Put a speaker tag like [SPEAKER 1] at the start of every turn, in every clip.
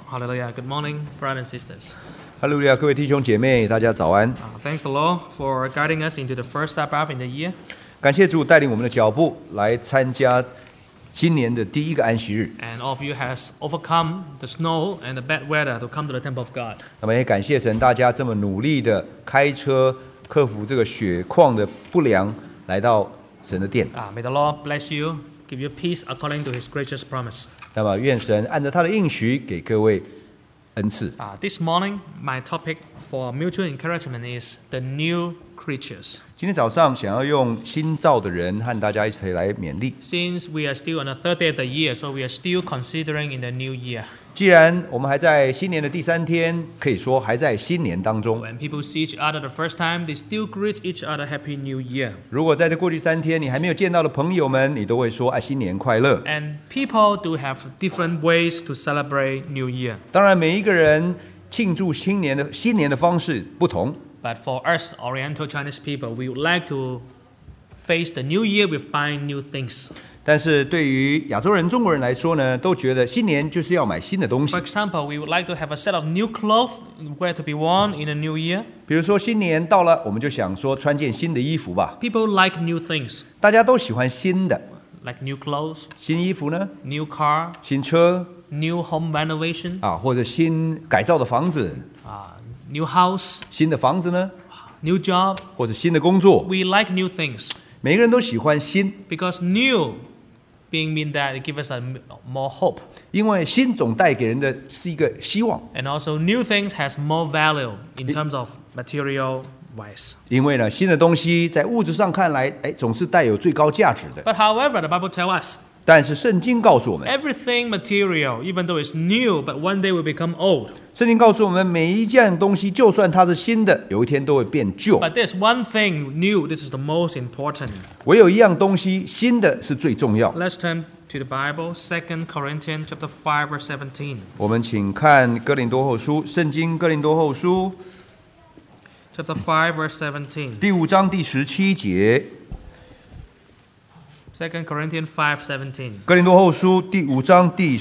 [SPEAKER 1] Hallelujah. Good morning, brothers and sisters.
[SPEAKER 2] 哈利路亚，各位弟兄姐妹，大家早安！
[SPEAKER 1] Thanks the Lord for guiding us into the first Sabbath in the year.
[SPEAKER 2] 感谢主带领我们的脚步来参加今年的第一个安息日。
[SPEAKER 1] And all of you has overcome the snow and the bad weather to come to the temple of God.
[SPEAKER 2] 那么也感谢神，大家这么努力的开车克服这个雪况的不良，来到神的殿。
[SPEAKER 1] May the Lord bless you, give you peace according to His gracious promise.
[SPEAKER 2] 那么愿神按照他的应许给各位恩赐。
[SPEAKER 1] This morning, my topic for mutual encouragement is the new creatures.
[SPEAKER 2] 今天早上想要用新造的人和大家一起来勉励。
[SPEAKER 1] Since we are still on the third day of the year, so we are still considering in the new year.
[SPEAKER 2] 既然我们还在新年的第3天，可以说还在新年当中。
[SPEAKER 1] When people see each other the first time, they still greet each other Happy New Year.
[SPEAKER 2] 如果在这过去3天你还没有见到的朋友们，你都会说新年快乐。
[SPEAKER 1] And people do have different ways to celebrate New Year.
[SPEAKER 2] 当然，每一个人庆祝新年的方式不同。
[SPEAKER 1] But for us Oriental Chinese people, we would like to face the New Year with buying new things.
[SPEAKER 2] 但是对于亚洲人、中国人来说呢，都觉得新年就是要买新的东西
[SPEAKER 1] For。example, we would like to have a set of new clothes where to be worn in the new year.
[SPEAKER 2] 比如说新年到了，我们就想说穿件新的衣服吧。
[SPEAKER 1] People like new things,
[SPEAKER 2] 大家都喜欢新的
[SPEAKER 1] like new clothes,
[SPEAKER 2] 新衣服呢，
[SPEAKER 1] new car,
[SPEAKER 2] 新车
[SPEAKER 1] new home renovation,
[SPEAKER 2] 或者新改造的房子，
[SPEAKER 1] new house,
[SPEAKER 2] 新的房子呢，
[SPEAKER 1] new job.
[SPEAKER 2] 或者新的工作。
[SPEAKER 1] We like new things
[SPEAKER 2] 每个人都喜欢新，
[SPEAKER 1] because new being mean that it gives us a more hope.
[SPEAKER 2] 因为新总带给人的是一个希望。
[SPEAKER 1] And also new things has more value in terms of material wise.
[SPEAKER 2] 因为呢，新的东西在物质上看来，总是带有最高价值的。
[SPEAKER 1] But however, the Bible tells us
[SPEAKER 2] 但是圣经告诉我们，
[SPEAKER 1] everything material, even though it's new, but one day will become old.
[SPEAKER 2] 圣经告诉我们，每一件东西，就算它是新的，有一天都会变旧。
[SPEAKER 1] But there's one thing new, this is the most important.
[SPEAKER 2] 唯有一样东西，新的是最重要。
[SPEAKER 1] Let's turn to the Bible, 2 Corinthians chapter 5, verse 17.
[SPEAKER 2] 我们请看哥林多后书，圣经哥林多后书
[SPEAKER 1] Chapter 5, verse 17.
[SPEAKER 2] 第5章第17节。
[SPEAKER 1] 2 Corinthians 5:17.
[SPEAKER 2] 哥林多后书第5章第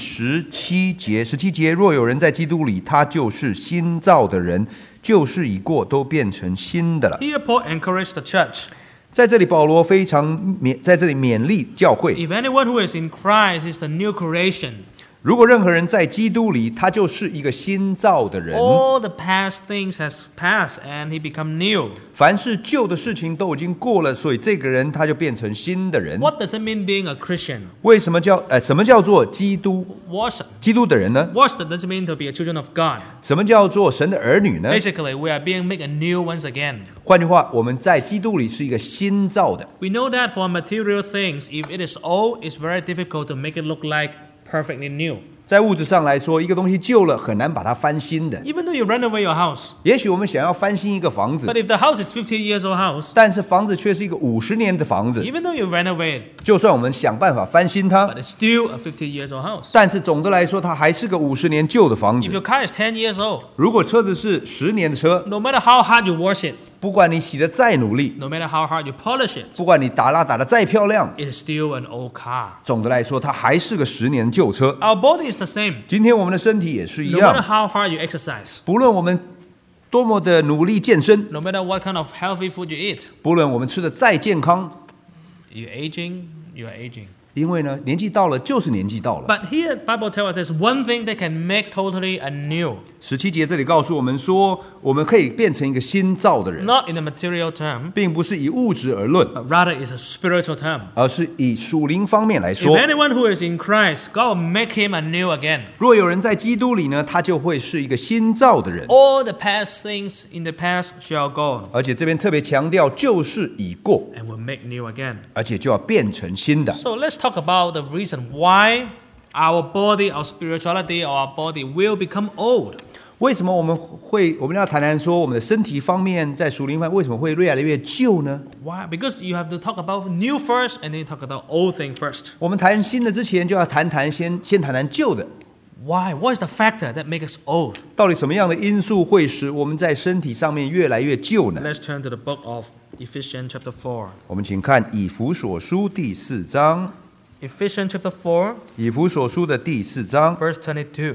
[SPEAKER 2] 17节，17节，若有人在基督里，他就是新造的人，旧事已过，都变成新的了。
[SPEAKER 1] Here Paul encouraged the church.
[SPEAKER 2] 在这里，保罗非常在这里勉励教会，
[SPEAKER 1] If anyone who is in Christ is the new creation,
[SPEAKER 2] 如果任何人在基督里，他就是一个新造的人。
[SPEAKER 1] all the past things has passed and he become new.
[SPEAKER 2] 凡是旧的事情都已经过了，所以这个人他就变成新的人。
[SPEAKER 1] What does it mean being a Christian?
[SPEAKER 2] 为什么什么叫做基督的人呢？
[SPEAKER 1] Washed doesn't mean to be a children of God.
[SPEAKER 2] 什么叫做神的儿女呢？
[SPEAKER 1] Basically, we are being made anew once again.
[SPEAKER 2] 换句话，我们在基督里是一个新造的。
[SPEAKER 1] We know that for material things, if it is old, it's very difficult to make it look like perfectly new.
[SPEAKER 2] 在物质上来说，一个东西旧了，很难把它翻新的。
[SPEAKER 1] Even though you renovate your house,
[SPEAKER 2] 也许我们想要翻新一个房子，
[SPEAKER 1] but if the house is 50 years old house,
[SPEAKER 2] 但是房子却是一个50年的房子。
[SPEAKER 1] even though you renovate,
[SPEAKER 2] 就算我们想办法翻新它，
[SPEAKER 1] but it's still a 50 years old house.
[SPEAKER 2] 但是总的来说，它还是个50年旧的房
[SPEAKER 1] If
[SPEAKER 2] 子。
[SPEAKER 1] your car is 10 years old,
[SPEAKER 2] 如果车子是10年的车，
[SPEAKER 1] no matter how hard you wash it,
[SPEAKER 2] 不管你洗得再努力，
[SPEAKER 1] no matter how hard you polish it,
[SPEAKER 2] 不管你打蜡打得再漂亮，
[SPEAKER 1] it is still an old car.
[SPEAKER 2] 总的来说，它还是个10年旧车。
[SPEAKER 1] Our body is the same.
[SPEAKER 2] 今天我们的身体也是一
[SPEAKER 1] No matter
[SPEAKER 2] 样，
[SPEAKER 1] how hard you exercise,
[SPEAKER 2] 不论我们多么的努力健身，
[SPEAKER 1] no matter what kind of healthy food you eat,
[SPEAKER 2] 不论我们吃的再健康，
[SPEAKER 1] you're aging, you're aging.
[SPEAKER 2] 因为呢，年纪到了就是年纪到了。
[SPEAKER 1] But here, Bible tells us there's one thing that can make totally anew.
[SPEAKER 2] 17节这里告诉我们说，我们可以变成一个新造的人，
[SPEAKER 1] Not in a material term,
[SPEAKER 2] 并不是以物质而论，
[SPEAKER 1] but rather it's a spiritual term.
[SPEAKER 2] 而是以属灵方面来
[SPEAKER 1] If
[SPEAKER 2] 说。
[SPEAKER 1] anyone who is in Christ, God will make him anew again.
[SPEAKER 2] 若有人在基督里呢，他就会是一个新造的人。
[SPEAKER 1] All the past things in the past shall go
[SPEAKER 2] 而且这边特别强调，旧事已过，
[SPEAKER 1] and will make new again.
[SPEAKER 2] 而且就要变成新的。
[SPEAKER 1] So let's talk about the reason why our body, our spirituality, or our body will become old.
[SPEAKER 2] 为什么我们要谈谈说我们的身体方面在属灵方面为什么会越来越旧呢？
[SPEAKER 1] Why? Because you have to talk about new first and then you talk about old thing first.
[SPEAKER 2] 我们谈新的之前就要先谈谈旧的。
[SPEAKER 1] Why? What is the factor that makes us old?
[SPEAKER 2] 到底什么样的因素会使我们在身体上面越来越旧呢？
[SPEAKER 1] Let's turn to the book of Ephesians chapter 4.
[SPEAKER 2] 我们请看以弗所书第4章，
[SPEAKER 1] Ephesians chapter 4,
[SPEAKER 2] 以弗所书的第4章，
[SPEAKER 1] verse 22.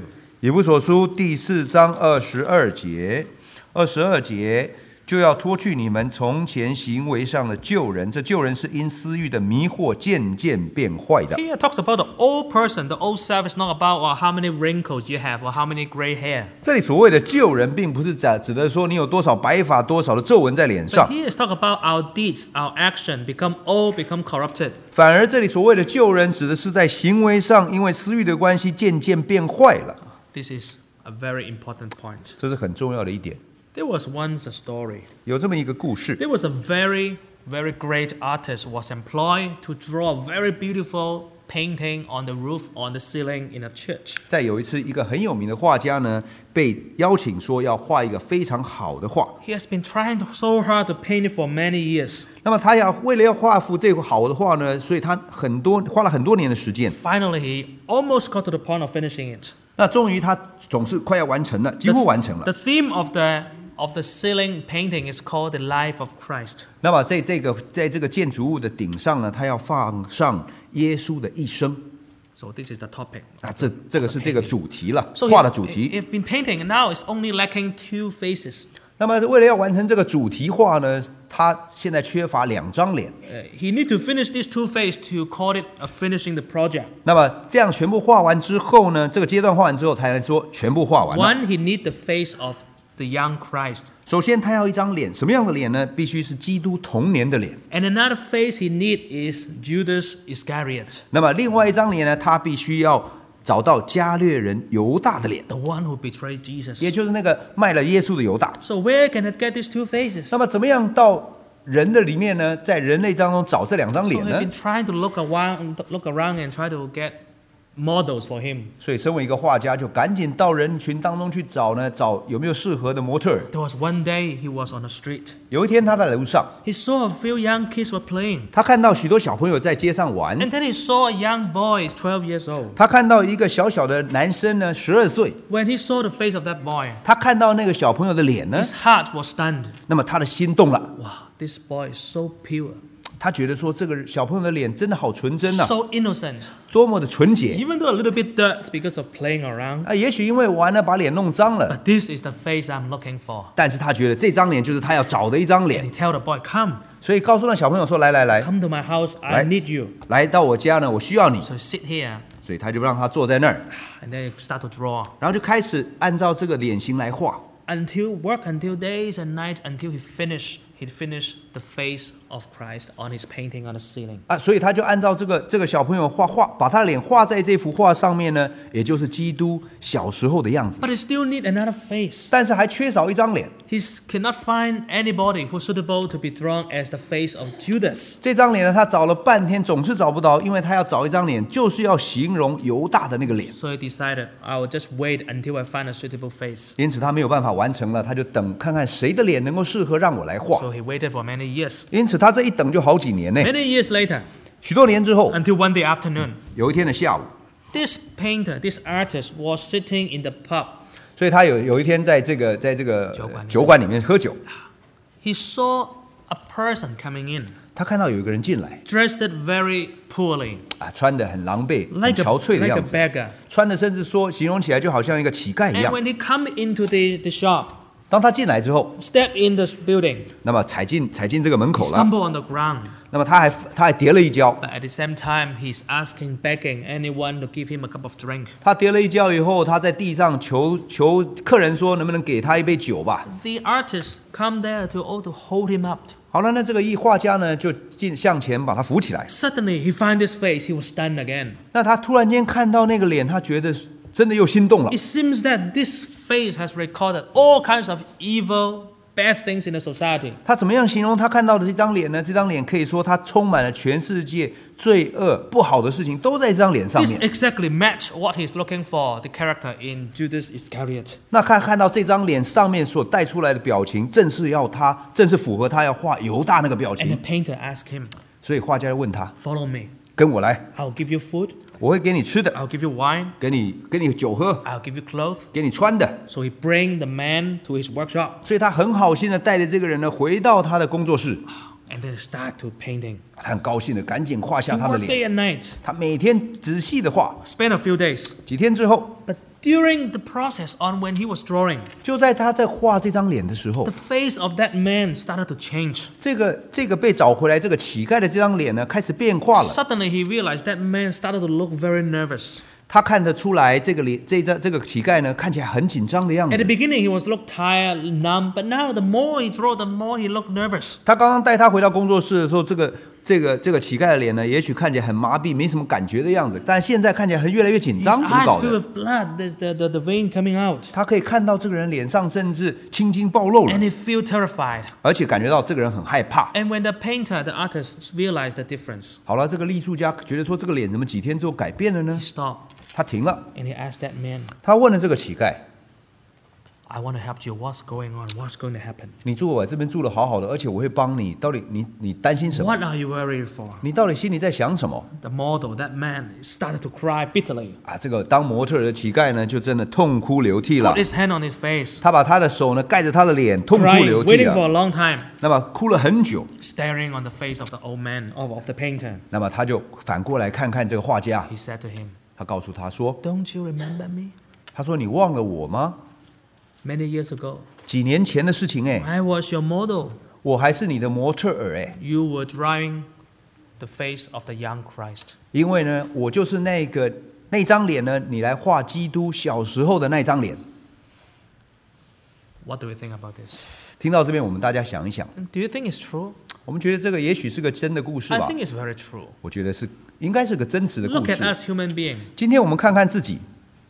[SPEAKER 2] 以弗所书第4章22节，22节就要脱去你们从前行为上的旧人，这旧人是因私欲的迷惑渐渐变坏的。
[SPEAKER 1] Here it talks about the old person. The old self is not about how many wrinkles you have or how many gray hair.
[SPEAKER 2] 这里所谓的旧人，并不是指的说你有多少白发、多少的皱纹在脸
[SPEAKER 1] But
[SPEAKER 2] 上，
[SPEAKER 1] here is talk about our deeds, our action become old, become corrupted.
[SPEAKER 2] 反而这里所谓的旧人，指的是在行为上因为私欲的关系渐渐变坏了。
[SPEAKER 1] This is a very important point.
[SPEAKER 2] 这是很重要的一点。
[SPEAKER 1] There was once a story.
[SPEAKER 2] 有这么一个故事，
[SPEAKER 1] There was a very, very great artist was employed to draw a very beautiful painting on the roof, on the ceiling in a church.
[SPEAKER 2] 在有一次，一个很有名的画家呢，被邀请说要画一个非常好的画。
[SPEAKER 1] He has been trying so hard to paint it for many years.
[SPEAKER 2] 那么他为了要画幅这幅好的画呢，所以他花了很多年的时间。
[SPEAKER 1] Finally, he almost got to the point of finishing it.
[SPEAKER 2] 那终于他总是快要完成了，几乎完成了。
[SPEAKER 1] The theme of the ceiling painting is called the life of Christ.
[SPEAKER 2] 那么在这个建筑物的顶上呢，他要放上耶稣的一生。
[SPEAKER 1] So this is the topic.
[SPEAKER 2] 啊，这个是这个主题了，
[SPEAKER 1] So
[SPEAKER 2] 画的主题。
[SPEAKER 1] he's been painting, and now it's only lacking 2 faces.
[SPEAKER 2] 那么为了要完成这个主题画呢，他现在缺乏2张脸。
[SPEAKER 1] He need to finish these 2 faces to call it a finishing the project.
[SPEAKER 2] 那么这样全部画完之后呢，这个阶段画完之后，才能说全部画完了。
[SPEAKER 1] One, he need the face of the young Christ.
[SPEAKER 2] 首先，他要一张脸，什么样的脸呢？必须是基督童年的脸。
[SPEAKER 1] And another face he need is Judas Iscariot,
[SPEAKER 2] 那么另外一张脸呢，他必须要找到加略人犹大的脸，
[SPEAKER 1] the one who betrayed Jesus.
[SPEAKER 2] 也就是那个卖了耶稣的犹大。
[SPEAKER 1] So where can I get these 2 faces?
[SPEAKER 2] 那么怎么样到人的里面呢？在人类当中找这2张
[SPEAKER 1] So
[SPEAKER 2] 脸
[SPEAKER 1] he's
[SPEAKER 2] 呢？
[SPEAKER 1] been trying to look around and try to get models for him.
[SPEAKER 2] 所以，身为一个画家，就赶紧到人群当中去找有没有适合的模特儿。
[SPEAKER 1] There was one day he was on the street.
[SPEAKER 2] 有一天，他在路上，
[SPEAKER 1] He saw a few young kids were playing.
[SPEAKER 2] 他看到许多小朋友在街上玩，
[SPEAKER 1] And then he saw a young boy, 12 years old.
[SPEAKER 2] 他看到一个小小的男生呢，12岁，
[SPEAKER 1] When he saw the face of that boy,
[SPEAKER 2] 他看到那个小朋友的脸呢，
[SPEAKER 1] his heart was stunned.
[SPEAKER 2] 那么他的心动了，
[SPEAKER 1] Wow, this boy is so pure,
[SPEAKER 2] 他觉得说这个小朋友的脸真的好纯真啊，
[SPEAKER 1] so innocent.
[SPEAKER 2] 多么的纯洁
[SPEAKER 1] Even though a little bit dirt because of playing around,
[SPEAKER 2] 啊！也许因为玩了把脸弄脏了，
[SPEAKER 1] but this is the face I'm looking for.
[SPEAKER 2] 但是他觉得这张脸就是他要找的一张
[SPEAKER 1] And
[SPEAKER 2] 脸
[SPEAKER 1] he，tell the boy, come
[SPEAKER 2] 所以告诉那小朋友说：“来，
[SPEAKER 1] to my house. I
[SPEAKER 2] Right.
[SPEAKER 1] need you.
[SPEAKER 2] 来到我家呢，我需要你。
[SPEAKER 1] So sit here, ”
[SPEAKER 2] 所以他就让他坐在那儿，
[SPEAKER 1] and then you start to draw
[SPEAKER 2] 然后就开始按照这个脸型来画。
[SPEAKER 1] until days and nights until he finished the face of Christ on his painting on the ceiling.
[SPEAKER 2] 啊，所以他就按照这个小朋友画，把他的脸画在这幅画上面呢，也就是基督小时候的样子。
[SPEAKER 1] But he still need another face.
[SPEAKER 2] 但是还缺少一张脸，
[SPEAKER 1] He cannot find anybody who's suitable to be drawn as the face of Judas.
[SPEAKER 2] 这张脸呢，他找了半天总是找不到，因为他要找一张脸，就是要形容犹大的那个脸。
[SPEAKER 1] So he decided, I will just wait until I find a suitable face.
[SPEAKER 2] 因此他没有办法完成了，他就等看看谁的脸能够适合让我来画。
[SPEAKER 1] So he waited for many years.
[SPEAKER 2] 因此他这一等就好几年呢。
[SPEAKER 1] Many years later,
[SPEAKER 2] 许多年之后，
[SPEAKER 1] until one day afternoon,
[SPEAKER 2] 有一天的下午，
[SPEAKER 1] this painter, this artist was sitting in the pub.
[SPEAKER 2] 所以他有一天在这个酒馆里面喝酒，
[SPEAKER 1] He saw a person coming in,
[SPEAKER 2] 他看到有一个人进来，
[SPEAKER 1] dressed very poorly,
[SPEAKER 2] 啊，穿得很狼狈、很
[SPEAKER 1] like
[SPEAKER 2] 憔悴的
[SPEAKER 1] a
[SPEAKER 2] 样子，
[SPEAKER 1] beggar.
[SPEAKER 2] 穿的甚至说形容起来就好像一个乞丐一
[SPEAKER 1] And
[SPEAKER 2] 样。
[SPEAKER 1] when he come into the shop,
[SPEAKER 2] 当他进来之后，
[SPEAKER 1] step in the building,
[SPEAKER 2] 那么踩进这个门
[SPEAKER 1] he
[SPEAKER 2] 口了，
[SPEAKER 1] stumble on the ground.
[SPEAKER 2] 那么他还跌了一跤。
[SPEAKER 1] But at the same time, he's begging anyone to give him a cup of drink.
[SPEAKER 2] 他跌了一跤以后，他在地上求客人说，能不能给他一杯酒吧？
[SPEAKER 1] The artist come there to hold him up.
[SPEAKER 2] 好了，那这个画家呢，就向前把他扶起来。
[SPEAKER 1] Suddenly, he find this face. He was stunned again.
[SPEAKER 2] 那他突然间看到那个脸，他觉得真的又心动了
[SPEAKER 1] It。seems that this face has recorded all kinds of evil, bad things in the society.
[SPEAKER 2] 他怎么样形容他看到的这张脸呢？这张脸可以说它充满了全世界罪恶、不好的事情，都在这张脸上
[SPEAKER 1] This
[SPEAKER 2] 面。
[SPEAKER 1] exactly match what he's looking for, the character in Judas Iscariot.
[SPEAKER 2] 那看到这张脸上面所带出来的表情，正是符合他要画犹大那个表
[SPEAKER 1] And the
[SPEAKER 2] 情。
[SPEAKER 1] painter asked him,
[SPEAKER 2] 所以画家就问他
[SPEAKER 1] follow me.
[SPEAKER 2] 跟我来，
[SPEAKER 1] I'll give you food.
[SPEAKER 2] 我会给你吃的，
[SPEAKER 1] I'll give you wine.
[SPEAKER 2] 给你酒喝，
[SPEAKER 1] I'll give you clothes.
[SPEAKER 2] 给你穿的。
[SPEAKER 1] So he bring the man to his workshop.
[SPEAKER 2] 所以他很好心的带着这个人呢，回到他的工作室，
[SPEAKER 1] And then start to painting.
[SPEAKER 2] 他很高兴的赶紧画
[SPEAKER 1] He
[SPEAKER 2] 下他的
[SPEAKER 1] worked
[SPEAKER 2] 脸。
[SPEAKER 1] day and night.
[SPEAKER 2] 他每天仔细的画，
[SPEAKER 1] Spent a few days.
[SPEAKER 2] 几天之后，
[SPEAKER 1] But during the process on when he was drawing,
[SPEAKER 2] 就在他在画这张脸的时候
[SPEAKER 1] the，face of that man started to change.
[SPEAKER 2] 这个被找回来这个乞丐的这张脸呢，开始变化了。
[SPEAKER 1] Suddenly he realized that man started to look very nervous.
[SPEAKER 2] 他看得出来，这个脸这个乞丐呢，看起来很紧张的样
[SPEAKER 1] At the
[SPEAKER 2] 子。
[SPEAKER 1] beginning he was looked tired, numb, but now the more he drew, the more he looked nervous.
[SPEAKER 2] 他刚刚带他回到工作室的时候，这个乞丐的脸呢，也许看起来很麻痹，没什么感觉的样子，但现在看起来越来越紧
[SPEAKER 1] His
[SPEAKER 2] 张，怎么
[SPEAKER 1] eyes
[SPEAKER 2] 搞
[SPEAKER 1] filled
[SPEAKER 2] 的？
[SPEAKER 1] with blood, the vein coming out.
[SPEAKER 2] 他可以看到这个人脸上甚至青筋暴露了，
[SPEAKER 1] And he felt terrified.
[SPEAKER 2] 而且感觉到这个人很害怕。
[SPEAKER 1] And when the painter, the artist, realized the difference,
[SPEAKER 2] 好了，这个艺术家觉得说这个脸怎么几天之后改变了呢
[SPEAKER 1] he？stopped
[SPEAKER 2] 他停了，
[SPEAKER 1] and he asked that man,
[SPEAKER 2] 他问了这个乞丐
[SPEAKER 1] I want to help you. What's going on? What's going to happen?
[SPEAKER 2] 你住我这边住的好好的，而且我会帮你，到底你担心什么？
[SPEAKER 1] What are you worried for?
[SPEAKER 2] 你到底心里在想什么？
[SPEAKER 1] The model, that man, started to cry bitterly.
[SPEAKER 2] 啊，这个当模特儿的乞丐呢，就真的痛哭流涕了
[SPEAKER 1] Put。his hand on his face,
[SPEAKER 2] 他把他的手呢盖着他的脸，痛哭
[SPEAKER 1] crying,
[SPEAKER 2] 流涕
[SPEAKER 1] waiting for
[SPEAKER 2] 了。
[SPEAKER 1] a long time,
[SPEAKER 2] 那么哭了很久，
[SPEAKER 1] staring on the face of the old man, of the painter.
[SPEAKER 2] 那么他就反过来看看这个画家，
[SPEAKER 1] He said to him,
[SPEAKER 2] 他告诉他说
[SPEAKER 1] Don't you remember me?
[SPEAKER 2] 他说你忘了我吗？
[SPEAKER 1] Many years ago,
[SPEAKER 2] 几年前的事情哎，
[SPEAKER 1] I was your model.
[SPEAKER 2] 我还是你的模特儿哎，
[SPEAKER 1] You were drawing the face of the young Christ.
[SPEAKER 2] 因为呢，我就是那张脸呢，你来画基督小时候的那张脸。
[SPEAKER 1] What do we think about this?
[SPEAKER 2] 听到这边，我们大家想一想，
[SPEAKER 1] Do you think it's true?
[SPEAKER 2] 我们觉得这个也许是个真的故事
[SPEAKER 1] I
[SPEAKER 2] 吧？
[SPEAKER 1] think it's very true.
[SPEAKER 2] 我觉得是应该是个真实的故
[SPEAKER 1] Look at
[SPEAKER 2] 事。
[SPEAKER 1] us human beings,
[SPEAKER 2] 今天我们看看自己，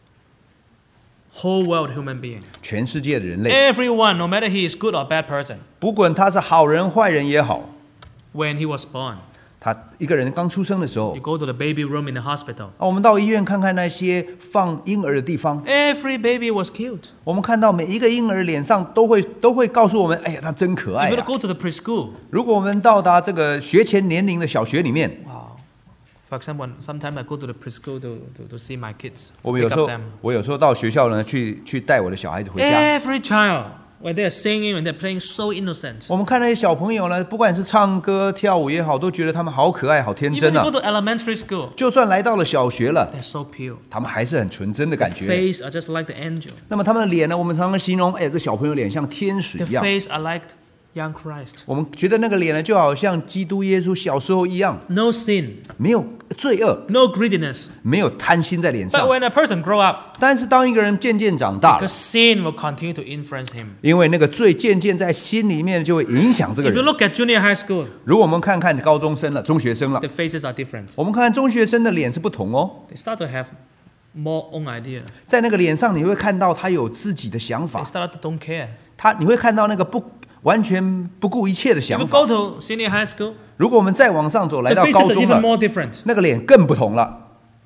[SPEAKER 1] whole world human being.
[SPEAKER 2] 全世界的人类，
[SPEAKER 1] Everyone, no matter he is good or bad person,
[SPEAKER 2] 不管他是好人坏人也好，
[SPEAKER 1] when he was born,
[SPEAKER 2] 他一个人刚出生的时候
[SPEAKER 1] you，go to the baby room in the hospital.
[SPEAKER 2] 我们到医院看看那些放婴儿的地方，
[SPEAKER 1] Every baby was cute.
[SPEAKER 2] 我们看到每一个婴儿脸上都会告诉我们，哎呀，他真可爱
[SPEAKER 1] If you
[SPEAKER 2] 啊。
[SPEAKER 1] go to the preschool,
[SPEAKER 2] 如果我们到达这个学前年龄的小学里面，
[SPEAKER 1] wow. For example, sometimes I go to the preschool to see my kids,
[SPEAKER 2] 我们有
[SPEAKER 1] pick
[SPEAKER 2] 时候
[SPEAKER 1] up them.
[SPEAKER 2] 我有时候到学校呢去带我的小孩子回家，
[SPEAKER 1] Every child, when they're singing, when they're playing, so innocent.
[SPEAKER 2] 我们看那些小朋友呢，不管是唱歌跳舞也好，都觉得他们好可爱、好天
[SPEAKER 1] Even
[SPEAKER 2] 真
[SPEAKER 1] you
[SPEAKER 2] 啊
[SPEAKER 1] go。to elementary school,
[SPEAKER 2] 就算来到了小学了，
[SPEAKER 1] they're so pure.
[SPEAKER 2] 他们还是很纯真的感觉。
[SPEAKER 1] Face are just like the angel.
[SPEAKER 2] 那么他们的脸呢，我们常常形容，哎，这小朋友脸像天使
[SPEAKER 1] The
[SPEAKER 2] 一样。
[SPEAKER 1] face are like young Christ.
[SPEAKER 2] 我们觉得那个脸呢，就好像基督耶稣小时候一样，
[SPEAKER 1] No sin,
[SPEAKER 2] 没有罪恶，
[SPEAKER 1] no greediness.
[SPEAKER 2] 没有贪心在脸
[SPEAKER 1] But
[SPEAKER 2] 上。
[SPEAKER 1] when a person grow up,
[SPEAKER 2] 但是当一个人渐渐长大了
[SPEAKER 1] because，sin will continue to influence him.
[SPEAKER 2] 因为那个罪渐渐在心里面就会影响这个
[SPEAKER 1] If you
[SPEAKER 2] 人。
[SPEAKER 1] look at junior high school,
[SPEAKER 2] 如果我们看看高中生了、中学生了，
[SPEAKER 1] the faces are different.
[SPEAKER 2] 我们看看中学生的脸是不同哦，
[SPEAKER 1] They start to have more own idea.
[SPEAKER 2] 在那个脸上你会看到他有自己的想
[SPEAKER 1] They
[SPEAKER 2] 法，
[SPEAKER 1] start to don't care.
[SPEAKER 2] 你会看到那个完全不顾一切的
[SPEAKER 1] If
[SPEAKER 2] 想
[SPEAKER 1] you
[SPEAKER 2] 法。
[SPEAKER 1] go to senior high school,
[SPEAKER 2] 如果我们再往上走，来
[SPEAKER 1] the
[SPEAKER 2] 到
[SPEAKER 1] faces
[SPEAKER 2] 高
[SPEAKER 1] are
[SPEAKER 2] 中
[SPEAKER 1] even
[SPEAKER 2] 了，
[SPEAKER 1] more different.
[SPEAKER 2] 那个脸更不同了。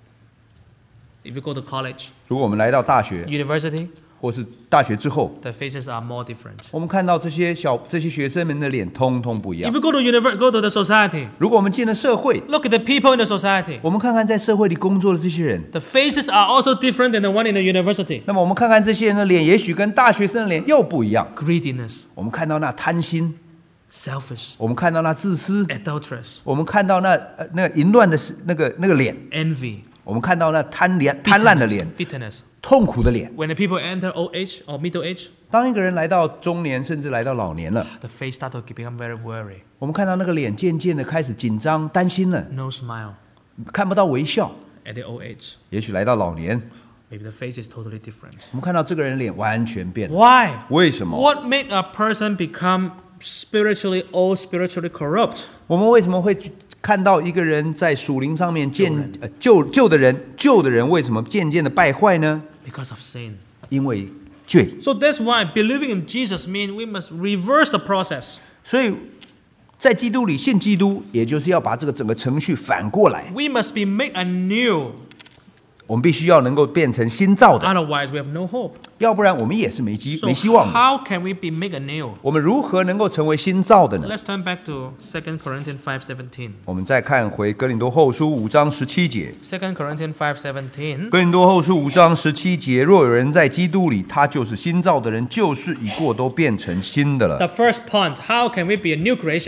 [SPEAKER 1] If you go to college,
[SPEAKER 2] 如果我们来到大学，
[SPEAKER 1] university,
[SPEAKER 2] 或是大学之后，
[SPEAKER 1] the faces are more different.
[SPEAKER 2] 我们看到这些学生们的脸通通不一
[SPEAKER 1] If
[SPEAKER 2] 样。
[SPEAKER 1] you go to go to the society,
[SPEAKER 2] 如果我们进了社会，
[SPEAKER 1] look at the people in the society.
[SPEAKER 2] 我们看看在社会里工作的这些人，
[SPEAKER 1] The faces are also different than the one in the university.
[SPEAKER 2] 那么我们看看这些人的脸，也许跟大学生的脸又不一样。
[SPEAKER 1] Greediness,
[SPEAKER 2] 我们看到那贪心，
[SPEAKER 1] selfish,
[SPEAKER 2] 我们看到那自私，
[SPEAKER 1] adulterous,
[SPEAKER 2] 我们看到那淫乱的那个脸，
[SPEAKER 1] envy,
[SPEAKER 2] 我们看到那贪婪的脸，
[SPEAKER 1] bitterness.
[SPEAKER 2] 痛苦的脸。
[SPEAKER 1] When the people enter old age or middle age,
[SPEAKER 2] 当一个人来到中年，甚至来到老年了，
[SPEAKER 1] the face start to become very worried.
[SPEAKER 2] 我们看到那个脸渐渐的开始紧张、担心了，
[SPEAKER 1] No smile.
[SPEAKER 2] 看不到微笑。
[SPEAKER 1] At the old age,
[SPEAKER 2] 也许来到老年，
[SPEAKER 1] maybe the face is totally different.
[SPEAKER 2] 我们看到这个人脸完全变了。
[SPEAKER 1] Why?
[SPEAKER 2] 为什么？
[SPEAKER 1] What made a person become spiritually old, spiritually corrupt?
[SPEAKER 2] 我们为什么会看到一个人在属灵上面旧的人为什么渐渐的败坏呢？
[SPEAKER 1] Because of sin.
[SPEAKER 2] 因为罪。
[SPEAKER 1] So that's why believing in Jesus means we must reverse the process.
[SPEAKER 2] 所以在基督里信基督，也就是要把这个整个程序反过来，
[SPEAKER 1] We must be made anew.
[SPEAKER 2] 我们必须要能够变成新造的，
[SPEAKER 1] Otherwise, we have no hope.
[SPEAKER 2] 要不然我们也是没
[SPEAKER 1] So
[SPEAKER 2] 希望的。
[SPEAKER 1] how can we be made anew?
[SPEAKER 2] 我们如何能够成为新造的呢？
[SPEAKER 1] Let's turn back to 2 Corinthians 5:17.
[SPEAKER 2] 我们再看回哥林多后书5章17节。
[SPEAKER 1] 2 Corinthians 5:17.
[SPEAKER 2] 哥林多后书5章17节，若有人在基督里，他就是新造的人，旧事已过，都变成新的了。
[SPEAKER 1] The first point, how can we be a new creation?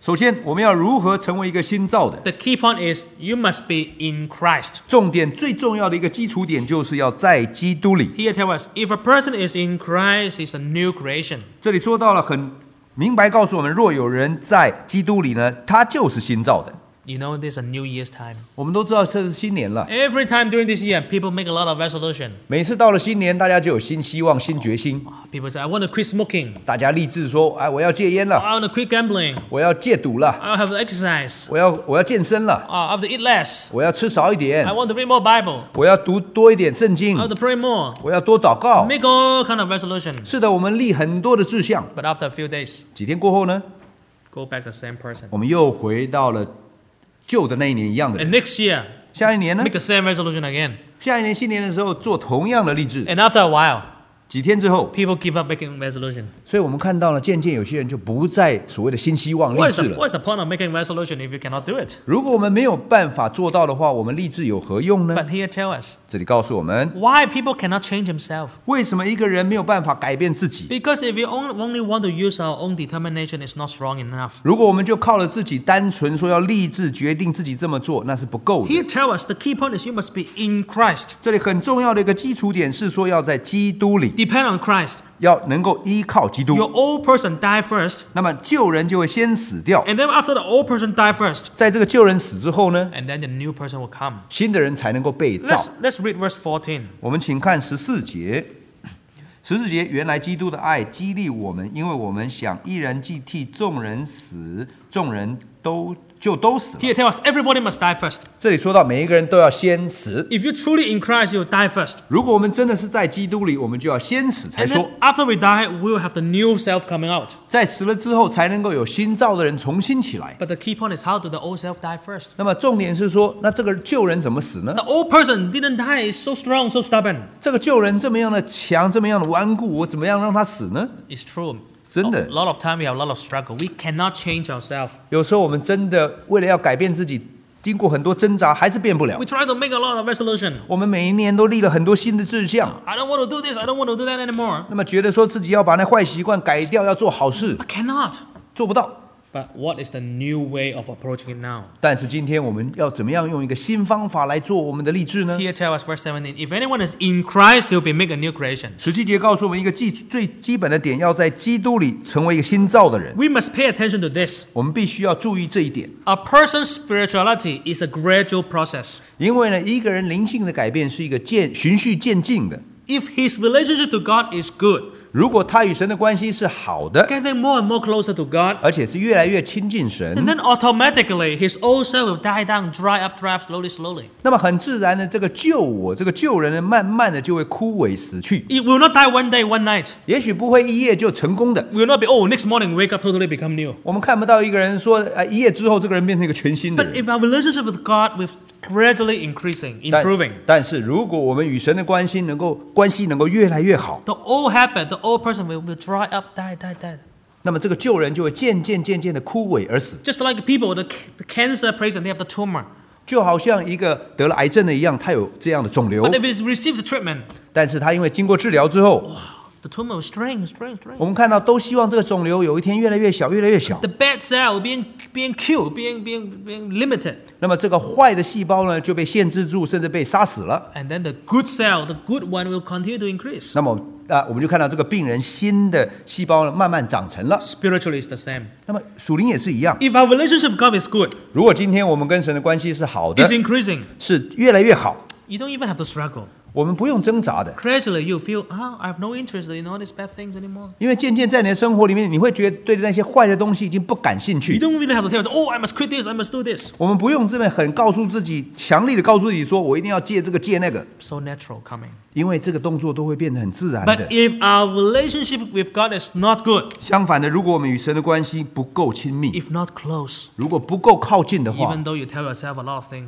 [SPEAKER 2] 首先，我们要如何成为一个新造的？
[SPEAKER 1] The key point is you must be in Christ.
[SPEAKER 2] 重点最重要的一个基础点，就是要在基督里。
[SPEAKER 1] Here tell us, if a person is in Christ, he's a new creation.
[SPEAKER 2] 这里说到了很明白告诉我们，若有人在基督里呢，他就是新造的。
[SPEAKER 1] You know, this is a New Year's time.
[SPEAKER 2] 我们都知道这是新年了，
[SPEAKER 1] Every time during this year, people make a lot of resolution.
[SPEAKER 2] 每次到了新年，大家就有新希望、新决心。
[SPEAKER 1] People say, I want to quit smoking.
[SPEAKER 2] 大家立志说：“哎，我要戒烟了，
[SPEAKER 1] I want to quit gambling.
[SPEAKER 2] 我要戒赌了，
[SPEAKER 1] I have to exercise.
[SPEAKER 2] 我要健身了，
[SPEAKER 1] I have to eat less.
[SPEAKER 2] 我要吃少一点
[SPEAKER 1] I，want to read more Bible.
[SPEAKER 2] 我要读多一点圣经
[SPEAKER 1] I，have to pray more.
[SPEAKER 2] 我要多祷告。”
[SPEAKER 1] Make all kind of resolution.
[SPEAKER 2] 是的，我们立很多的志向。
[SPEAKER 1] But after a few days,
[SPEAKER 2] 几天过后呢，
[SPEAKER 1] go back the same person.
[SPEAKER 2] 我们又回到了旧的那一年一样的
[SPEAKER 1] And
[SPEAKER 2] 人。
[SPEAKER 1] next year,
[SPEAKER 2] 下一年呢
[SPEAKER 1] make？the same resolution again.
[SPEAKER 2] 下一年新年的时候做同样的励志。
[SPEAKER 1] And after a while,
[SPEAKER 2] 几天之后，
[SPEAKER 1] people give up making resolution.
[SPEAKER 2] 所以我们看到了，渐渐有些人就不再所谓的新希望励
[SPEAKER 1] What is
[SPEAKER 2] 志
[SPEAKER 1] the,
[SPEAKER 2] 了。
[SPEAKER 1] what is the point of making resolution if you cannot do it?
[SPEAKER 2] 如果我们没有办法做到的话，我们励志有何用呢？
[SPEAKER 1] But here tell us,
[SPEAKER 2] 这里告诉我们，
[SPEAKER 1] why people cannot change themselves.
[SPEAKER 2] 为什么一个人没有办法改变自己？
[SPEAKER 1] Because if you only want to use our own determination, it's not strong enough.
[SPEAKER 2] 如果我们就靠了自己，单纯说要立志决定自己这么做，那是不够的。
[SPEAKER 1] Here tell us, the key point is you must be in Christ.
[SPEAKER 2] 这里很重要的一个基础点是说，要在基督里，
[SPEAKER 1] Depend on Christ.
[SPEAKER 2] 要能够依靠基督。
[SPEAKER 1] Your old person die first,
[SPEAKER 2] 那么旧人就会先死掉，
[SPEAKER 1] and then after the old person die first,
[SPEAKER 2] 在这个旧人死之后呢，
[SPEAKER 1] and then the new person will come.
[SPEAKER 2] 新的人才能够被造。
[SPEAKER 1] Let's read verse 14.
[SPEAKER 2] 我们请看14节。14节，原来基督的爱激励我们，因为我们想一人既替众人死，众人都死了。
[SPEAKER 1] Here tell us, everybody must die first.
[SPEAKER 2] 这里说到每一个人都要先死。
[SPEAKER 1] If you're truly in Christ, you'll die first.
[SPEAKER 2] 如果我们真的是在基督里，我们就要先死才
[SPEAKER 1] And
[SPEAKER 2] 说
[SPEAKER 1] then，after we die, we will have the new self coming out.
[SPEAKER 2] 在死了之后才能够有新造的人重新起来。
[SPEAKER 1] But the key point is, how do the old self die first?
[SPEAKER 2] 那么重点是说，那这个旧人怎么死呢？
[SPEAKER 1] The old person didn't die, is so strong, so stubborn.
[SPEAKER 2] 这个旧人这么样的强，这么样的顽固，我怎么样让他死呢？
[SPEAKER 1] It's true.
[SPEAKER 2] 真的
[SPEAKER 1] A lot of time we have a lot of struggle. We cannot change ourselves.
[SPEAKER 2] 有时候我们真的为了要改变自己，经过很多挣扎，还是变不了
[SPEAKER 1] We。try to make a lot of resolution.
[SPEAKER 2] 我们每一年都立了很多新的志向，
[SPEAKER 1] I don't want to do this. I don't want to do that anymore.
[SPEAKER 2] 那么觉得说自己要把那坏习惯改掉，要做好事，
[SPEAKER 1] I cannot.
[SPEAKER 2] 做不到。
[SPEAKER 1] But what is the new way of approaching it now?
[SPEAKER 2] 但是今天我们要怎么样用一个新方法来做我们的励志呢？
[SPEAKER 1] Here tell us verse 17. If anyone is in Christ, he'll be made a new creation.
[SPEAKER 2] 17节告诉我们一个最基本的点，要在基督里成为一个新造的人。
[SPEAKER 1] We must pay attention to this.
[SPEAKER 2] 我们必须要注意这一点，
[SPEAKER 1] A person's spirituality is a gradual process.
[SPEAKER 2] 因为呢，一个人灵性的改变是一个循序渐进的。
[SPEAKER 1] If his relationship to God is good,
[SPEAKER 2] 如果他与神的关系是好的，
[SPEAKER 1] getting more and more closer to God,
[SPEAKER 2] 而且是越来越亲近
[SPEAKER 1] and
[SPEAKER 2] 神，
[SPEAKER 1] then automatically his old self will die down, dry up, slowly.
[SPEAKER 2] 那么很自然的，这个旧人呢，慢慢的就会枯萎死去。
[SPEAKER 1] It will not die one day, one night.
[SPEAKER 2] 也许不会一夜就成功的。
[SPEAKER 1] It will not be, oh, next morning wake up totally become new.
[SPEAKER 2] 我们看不到一个人说，一夜之后这个人变成一个全新的
[SPEAKER 1] But
[SPEAKER 2] 人。
[SPEAKER 1] if our relationship with God will gradually increasing, improving,
[SPEAKER 2] 但是如果我们与神的关系能够越来越好，
[SPEAKER 1] the old habit, the old person will dry up, die.
[SPEAKER 2] 那么这个旧人就会渐渐的枯萎而死，
[SPEAKER 1] Just like people, the cancer patient, they have the tumor.
[SPEAKER 2] 就好像一个得了癌症的一样，他有这样的肿瘤
[SPEAKER 1] But，if it's received the treatment,
[SPEAKER 2] 但是他因为经过治疗之后，
[SPEAKER 1] the tumor will shrink.
[SPEAKER 2] 我们看到都希望这个肿瘤有一天越来越小。
[SPEAKER 1] The bad cell being killed, being limited.
[SPEAKER 2] 那么这个坏的细胞呢就被限制住，甚至被杀死了。
[SPEAKER 1] And then the good cell, the good one will continue to increase.
[SPEAKER 2] 那么我们就看到这个病人新的细胞呢慢慢长成了。
[SPEAKER 1] Spiritually, it's the same.
[SPEAKER 2] 那么属灵也是一样，
[SPEAKER 1] If our relationship with God is good,
[SPEAKER 2] 如果今天我们跟神的关系是好的
[SPEAKER 1] it's，increasing,
[SPEAKER 2] 是越来越好，
[SPEAKER 1] you don't even have to struggle.
[SPEAKER 2] 我们不用挣扎的，
[SPEAKER 1] Gradually, you feel, I have no interest in all these bad things anymore.
[SPEAKER 2] 因为渐渐在你的生活里面，你会觉得对那些坏的东西已经不感兴
[SPEAKER 1] You
[SPEAKER 2] 趣。
[SPEAKER 1] don't really have to tell yourself, oh, I must quit this, I must do this.
[SPEAKER 2] 我们不用这么很告诉自己，强力的告诉自己说，我一定要戒这个戒那个，
[SPEAKER 1] So natural coming.
[SPEAKER 2] 因为这个动作都会变得很自然
[SPEAKER 1] But
[SPEAKER 2] 的。
[SPEAKER 1] if our relationship with God is not good,
[SPEAKER 2] 相反的，如果我们与神的关系不够亲密，
[SPEAKER 1] if not close,
[SPEAKER 2] 如果不够靠近的话，
[SPEAKER 1] even though you tell yourself a lot of things,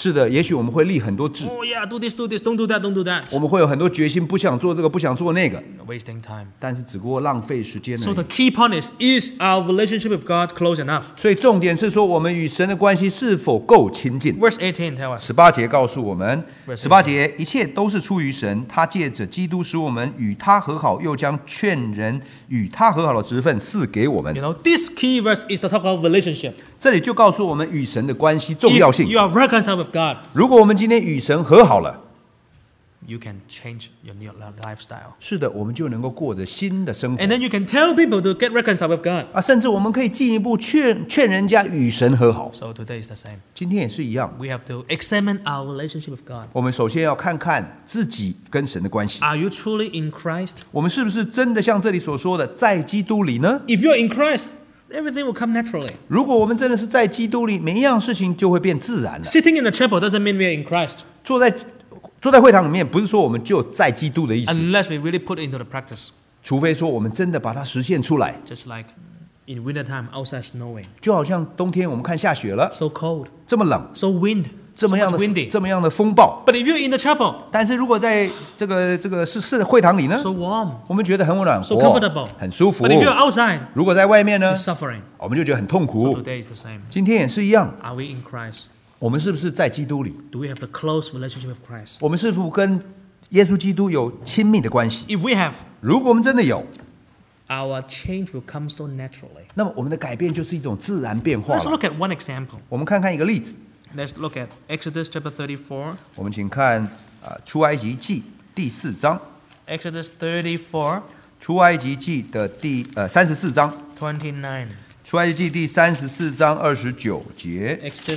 [SPEAKER 2] 是的，也许我们会立很多志，
[SPEAKER 1] Oh yeah, do this, don't do that, don't do that.
[SPEAKER 2] 我们会有很多决心，不想做这个，不想做那个，
[SPEAKER 1] Wasting time.
[SPEAKER 2] 但是只不过浪费时间
[SPEAKER 1] So
[SPEAKER 2] 而
[SPEAKER 1] the
[SPEAKER 2] 已。
[SPEAKER 1] key point is our relationship with God close enough?
[SPEAKER 2] 所以重点是说，我们与神的关系是否够亲近。
[SPEAKER 1] Verse 18 tell us.
[SPEAKER 2] 18节告诉我们，
[SPEAKER 1] Verse
[SPEAKER 2] 18节一切都是出于神，他借着基督使我们与他和好，又将劝人与他和好的职分赐给我们
[SPEAKER 1] You。know, this key verse is to talk about relationship.
[SPEAKER 2] 这里就告诉我们与神的关系重要
[SPEAKER 1] If
[SPEAKER 2] 性。
[SPEAKER 1] you are reconciled with God,
[SPEAKER 2] 如果我们今天与神和好了，
[SPEAKER 1] you can change your new lifestyle.
[SPEAKER 2] 是的，我们就能够过着新的生活
[SPEAKER 1] And then you can tell people to get reconciled with God.
[SPEAKER 2] 啊，甚至我们可以进一步劝人家与神和好。
[SPEAKER 1] So today is the same.
[SPEAKER 2] 今天也是一样，
[SPEAKER 1] We have to examine our relationship with God.
[SPEAKER 2] 我们首先要看看自己跟神的关系，
[SPEAKER 1] Are you truly in Christ?
[SPEAKER 2] 我们是不是真的像这里所说的，在基督里呢？
[SPEAKER 1] If you're in Christ, everything will come naturally.
[SPEAKER 2] 如果我们真的是在基督里，每一样事情就会变自然了。
[SPEAKER 1] Sitting in the chapel doesn't mean we're in Christ
[SPEAKER 2] 坐在会堂里面，不是说我们就在基督的意思，
[SPEAKER 1] unless we really put it into the practice.
[SPEAKER 2] 除非说我们真的把它实现出来。
[SPEAKER 1] Just like in wintertime, outside snowing.
[SPEAKER 2] 就好像冬天我们看下雪了，
[SPEAKER 1] So cold,
[SPEAKER 2] 这么冷，
[SPEAKER 1] so wind,
[SPEAKER 2] 这
[SPEAKER 1] so
[SPEAKER 2] 么样
[SPEAKER 1] much
[SPEAKER 2] 的
[SPEAKER 1] windy.
[SPEAKER 2] 这么样的风暴。
[SPEAKER 1] But if you're in the chapel,
[SPEAKER 2] 但是如果在这个是会堂里呢，
[SPEAKER 1] so warm.
[SPEAKER 2] 我们觉得很暖
[SPEAKER 1] So
[SPEAKER 2] 和
[SPEAKER 1] comfortable.
[SPEAKER 2] 很舒服
[SPEAKER 1] But。if you're outside,
[SPEAKER 2] 如果在外面呢
[SPEAKER 1] you're，suffering.
[SPEAKER 2] 我们就觉得很痛
[SPEAKER 1] So
[SPEAKER 2] 苦。
[SPEAKER 1] today is the same.
[SPEAKER 2] 今天也是一样，
[SPEAKER 1] Are we in Christ?
[SPEAKER 2] 我们是不是在基督里？
[SPEAKER 1] Do we have a close relationship with Christ?
[SPEAKER 2] 我们是否跟耶稣基督有亲密的关系？
[SPEAKER 1] If we have,
[SPEAKER 2] 如果我们真的有，
[SPEAKER 1] our change will come so naturally.
[SPEAKER 2] 那么我们的改变就是一种自然变化
[SPEAKER 1] Let's
[SPEAKER 2] 了。
[SPEAKER 1] look at one example.
[SPEAKER 2] 我们看看一个例子，
[SPEAKER 1] Let's look at Exodus chapter 34.
[SPEAKER 2] 我们请看出埃及记第4章，
[SPEAKER 1] Exodus 34,
[SPEAKER 2] 出埃及记的第34章，
[SPEAKER 1] 29.
[SPEAKER 2] 出埃及记第34章29节，
[SPEAKER 1] Exodus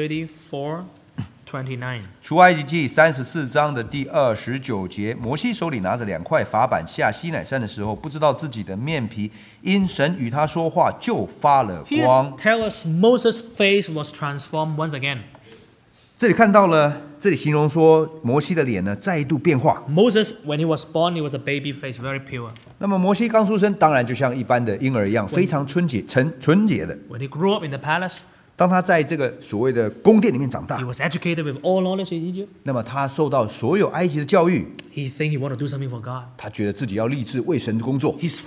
[SPEAKER 1] 34, 29.
[SPEAKER 2] 出埃及记34章的第29节，摩西手里拿着2块法板下西乃山的时候，不知道自己的面皮因神与他说话就发了
[SPEAKER 1] Here
[SPEAKER 2] 光。
[SPEAKER 1] tell us Moses' face was transformed once again.
[SPEAKER 2] 这里看到了，这里形容说摩西的脸呢再度变化。
[SPEAKER 1] Moses, when he was born, he was a baby face, very pure.
[SPEAKER 2] 那么摩西刚出生，当然就像一般的婴儿一样，非常纯洁的。
[SPEAKER 1] When he grew up in the palace,
[SPEAKER 2] 当他在这个所谓的宫殿里面长大
[SPEAKER 1] he，was educated with all knowledge in Egypt.
[SPEAKER 2] 那么他受到所有埃及的教育，
[SPEAKER 1] He think he want to do something for God.
[SPEAKER 2] 他觉得自己要立志为神工作。
[SPEAKER 1] His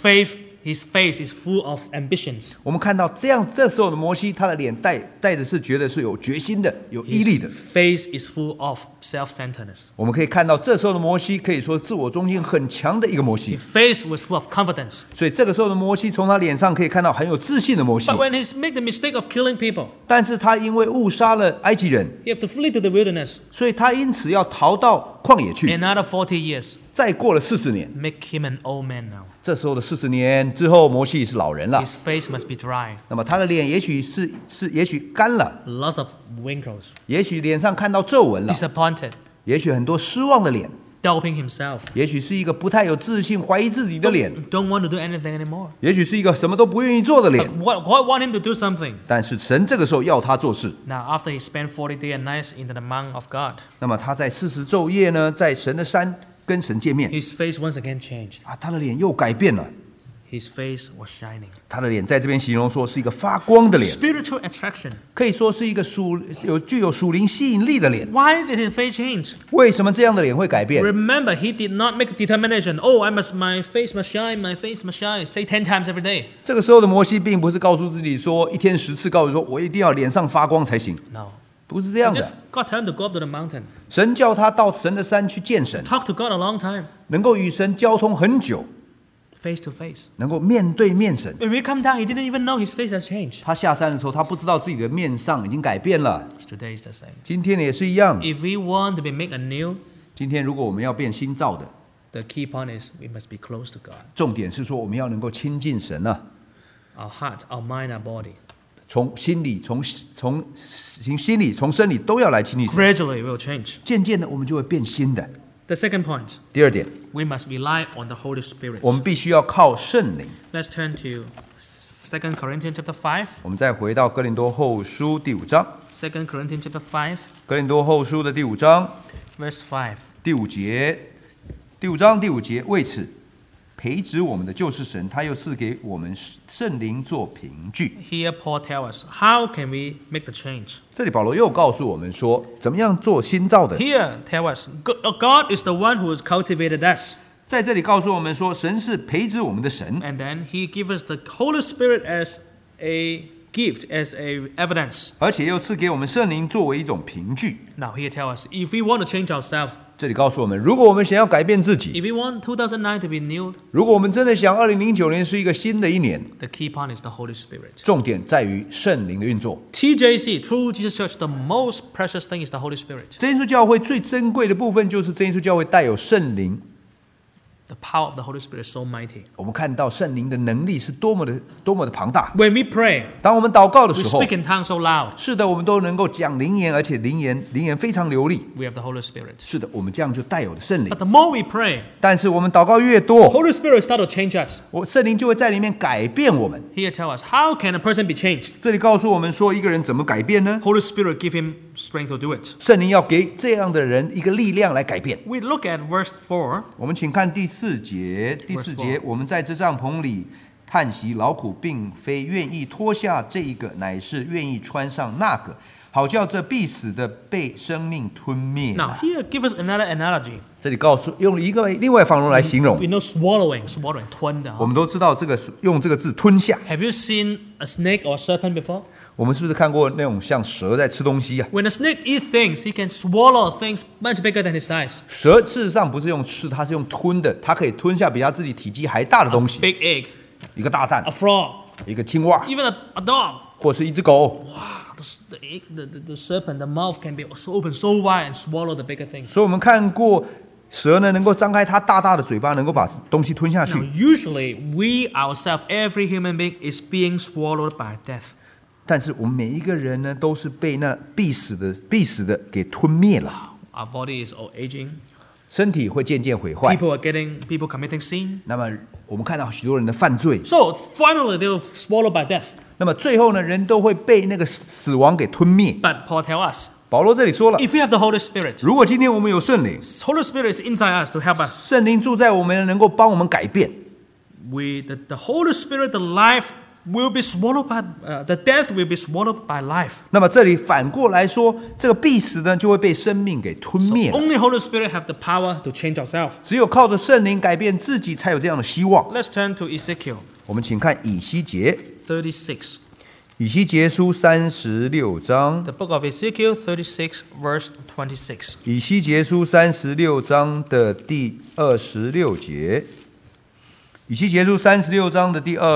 [SPEAKER 1] face is full of ambitions.
[SPEAKER 2] 我们看到这时候的摩西，他的脸带着是觉得是有决心的、有毅力的
[SPEAKER 1] His。face is full of self-centeredness.
[SPEAKER 2] 我们可以看到这时候的摩西可以说自我中心很强的一个摩西
[SPEAKER 1] His，face was full of confidence.
[SPEAKER 2] 所以这个时候的摩西从他脸上可以看到很有自信的摩西
[SPEAKER 1] But。when he made the mistake of killing people,
[SPEAKER 2] 但是他因为误杀了埃及人，
[SPEAKER 1] he have to flee to the wilderness.
[SPEAKER 2] 所以他因此要逃到旷野去。
[SPEAKER 1] Another 40 years,
[SPEAKER 2] 再过了40年，
[SPEAKER 1] make him an old man now.
[SPEAKER 2] 这时候的40年之后，摩西是老人了。
[SPEAKER 1] His face must be dry,
[SPEAKER 2] 那么他的脸也许干了，
[SPEAKER 1] lots of wrinkles,
[SPEAKER 2] 也许脸上看到皱纹了，
[SPEAKER 1] disappointed,
[SPEAKER 2] 也许很多失望的脸，
[SPEAKER 1] doubting himself,
[SPEAKER 2] 也许是一个不太有自信、怀疑自己的脸，
[SPEAKER 1] don't want to do anything anymore.
[SPEAKER 2] 也许是一个什么都不愿意做的脸。
[SPEAKER 1] But God want him to do something.
[SPEAKER 2] 但是神这个时候要他做事，
[SPEAKER 1] Now, after he spent 40 days and nights into the mount of God,
[SPEAKER 2] 那么他在40昼夜呢，在神的山跟神见面
[SPEAKER 1] his face once again changed.
[SPEAKER 2] 啊，他的脸又改变了。
[SPEAKER 1] His face was shining.
[SPEAKER 2] 他的脸在这边形容说是一个发光的脸，
[SPEAKER 1] Spiritual attraction.
[SPEAKER 2] 可以说是一个具有属灵吸引力的脸。
[SPEAKER 1] Why did his face change?
[SPEAKER 2] 为什么这样的脸会改变？
[SPEAKER 1] Remember, he did not make the determination. Oh, my face must shine. My face must shine. Say 10 times every day.
[SPEAKER 2] 这个时候的摩西并不是告诉自己说一天10次，告诉说我一定要脸上发光才行，
[SPEAKER 1] No.
[SPEAKER 2] 不是这样
[SPEAKER 1] Just
[SPEAKER 2] 的。
[SPEAKER 1] God told him to go up to the mountain.
[SPEAKER 2] 神叫他到神的山去见神，
[SPEAKER 1] Talk to God a long time,
[SPEAKER 2] 能够与神交通很久，
[SPEAKER 1] face to face.
[SPEAKER 2] 能够面对面神。
[SPEAKER 1] When we come down, he didn't even know his face has changed.
[SPEAKER 2] 他下山的时候，他不知道自己的面上已经改变了。
[SPEAKER 1] Today is the same.
[SPEAKER 2] 今天也是一样。
[SPEAKER 1] If we want to be made anew,
[SPEAKER 2] 今天如果我们要变新造的，
[SPEAKER 1] the key point is we must be close to God.
[SPEAKER 2] 重点是说我们要能够亲近神啊，
[SPEAKER 1] Our heart, our mind, our body.
[SPEAKER 2] 从心理、从心理、从生理都要来亲近神。
[SPEAKER 1] Gradually, we will change.
[SPEAKER 2] 渐渐的，我们就会变新的。
[SPEAKER 1] The second point,
[SPEAKER 2] 第二点，
[SPEAKER 1] we must rely on the Holy Spirit.
[SPEAKER 2] 我们必须要靠圣灵。
[SPEAKER 1] Let's turn to 2 Corinthians chapter 5.
[SPEAKER 2] 我们再回到哥林多后书第5章，
[SPEAKER 1] 2 Corinthians chapter 5,
[SPEAKER 2] 哥林多后书的第5章
[SPEAKER 1] verse 5.
[SPEAKER 2] 第5节，第5章第5节，为此培植我们的就是神，他又赐给我们圣灵做凭据。
[SPEAKER 1] Here Paul tells us, how can we make the change?
[SPEAKER 2] 这里保罗又告诉我们说，怎么样做新造的。
[SPEAKER 1] Here tell us, God is the one who has cultivated us.
[SPEAKER 2] 在这里告诉我们说，神是培植我们的神，
[SPEAKER 1] And then he gives us the Holy Spirit as a gift, as a evidence.
[SPEAKER 2] 而且又赐给我们圣灵作为一种凭据。
[SPEAKER 1] Now here tell us, if we want to change ourselves,
[SPEAKER 2] 这里告诉我们，如果我们想要改变自己，
[SPEAKER 1] if we want 2009 to be new,
[SPEAKER 2] 如果我们真的想2009年是一个新的一年，
[SPEAKER 1] the key point is the Holy Spirit.
[SPEAKER 2] 重点在于圣灵的运作。
[SPEAKER 1] TJC, True Jesus Church, the most precious thing is the Holy Spirit.
[SPEAKER 2] 真耶稣教会最珍贵的部分就是真耶稣教会带有圣灵。
[SPEAKER 1] The power of the Holy Spirit is so mighty.
[SPEAKER 2] 我们看到圣灵的能力是多么的庞大。
[SPEAKER 1] When we pray,
[SPEAKER 2] 当我们祷告的
[SPEAKER 1] we
[SPEAKER 2] 时候，
[SPEAKER 1] speak in tongues so loud.
[SPEAKER 2] 是的，我们都能够讲灵言，而且灵言非常流利。
[SPEAKER 1] We have the Holy Spirit.
[SPEAKER 2] 是的，我们这样就带有了圣灵
[SPEAKER 1] But。the more we pray,
[SPEAKER 2] 但是我们祷告越多，
[SPEAKER 1] Holy Spirit start to change us.
[SPEAKER 2] 圣灵就会在里面改变我们。
[SPEAKER 1] Here tell us, how can a person be changed?
[SPEAKER 2] 这里告诉我们说，一个人怎么改变呢？
[SPEAKER 1] Holy Spirit give him strength to do it.
[SPEAKER 2] 圣灵要给这样的人一个力量来改变。
[SPEAKER 1] We look at verse 4.
[SPEAKER 2] 我们请看第四节。第四节，我们在这帐篷里叹息劳苦，并非愿意脱下这一个，乃是愿意穿上那个，好叫这必死的被生命吞灭
[SPEAKER 1] Now
[SPEAKER 2] 了。
[SPEAKER 1] here give us another analogy.
[SPEAKER 2] 这里用另外方式来形容
[SPEAKER 1] We。know swallowing,吞的。
[SPEAKER 2] 我们都知道用这个字吞下。
[SPEAKER 1] Have you seen a snake or a serpent before?
[SPEAKER 2] 我们是不是看过那种像蛇在吃东西啊？
[SPEAKER 1] When a snake eats things, he can swallow things much bigger than his size.
[SPEAKER 2] 蛇事实上不是用吃，它是用吞的，它可以吞下比它自己体积还大的东西，
[SPEAKER 1] Big egg,
[SPEAKER 2] 一个大蛋
[SPEAKER 1] a，frog,
[SPEAKER 2] 一个青蛙，
[SPEAKER 1] even a dog.
[SPEAKER 2] 或是一只狗。
[SPEAKER 1] Wow, the serpent, the mouth can be so open so wide and swallow the bigger things.
[SPEAKER 2] 所以我们看过蛇呢，能够张开它大大的嘴巴，能够把东西吞下去
[SPEAKER 1] Now,。usually, we ourselves, every human being is being swallowed by death.
[SPEAKER 2] 但是我们每一个人呢，都是被那必死的给吞灭了，
[SPEAKER 1] Our body is all aging.
[SPEAKER 2] 身体会渐渐毁坏。
[SPEAKER 1] People committing sin.
[SPEAKER 2] 那么我们看到许多人的犯罪，
[SPEAKER 1] So finally, they were swallowed by death.
[SPEAKER 2] 那么最后呢，人都会被那个死亡给吞灭。
[SPEAKER 1] But Paul tells us,
[SPEAKER 2] 保罗这里说了，
[SPEAKER 1] if we have the Holy Spirit,
[SPEAKER 2] 如果今天我们有圣灵，
[SPEAKER 1] Holy Spirit is inside us to help us.
[SPEAKER 2] 圣灵住在我们，能够帮我们改变。
[SPEAKER 1] The Holy Spirit, the life will be swallowed by the death will be swallowed by life.
[SPEAKER 2] 那么这里反过来说，这个必死呢，就会被生命给吞灭了。
[SPEAKER 1] Only Holy Spirit have the power to change ourselves.
[SPEAKER 2] 只有靠着圣灵改变自己，才有这样的希望。
[SPEAKER 1] Let's turn to Ezekiel
[SPEAKER 2] 我们请看以西结，
[SPEAKER 1] 36.
[SPEAKER 2] 以西结书36章，
[SPEAKER 1] The book of Ezekiel 36, verse 26.
[SPEAKER 2] 以西结书36章的第26节。以西结书36章的第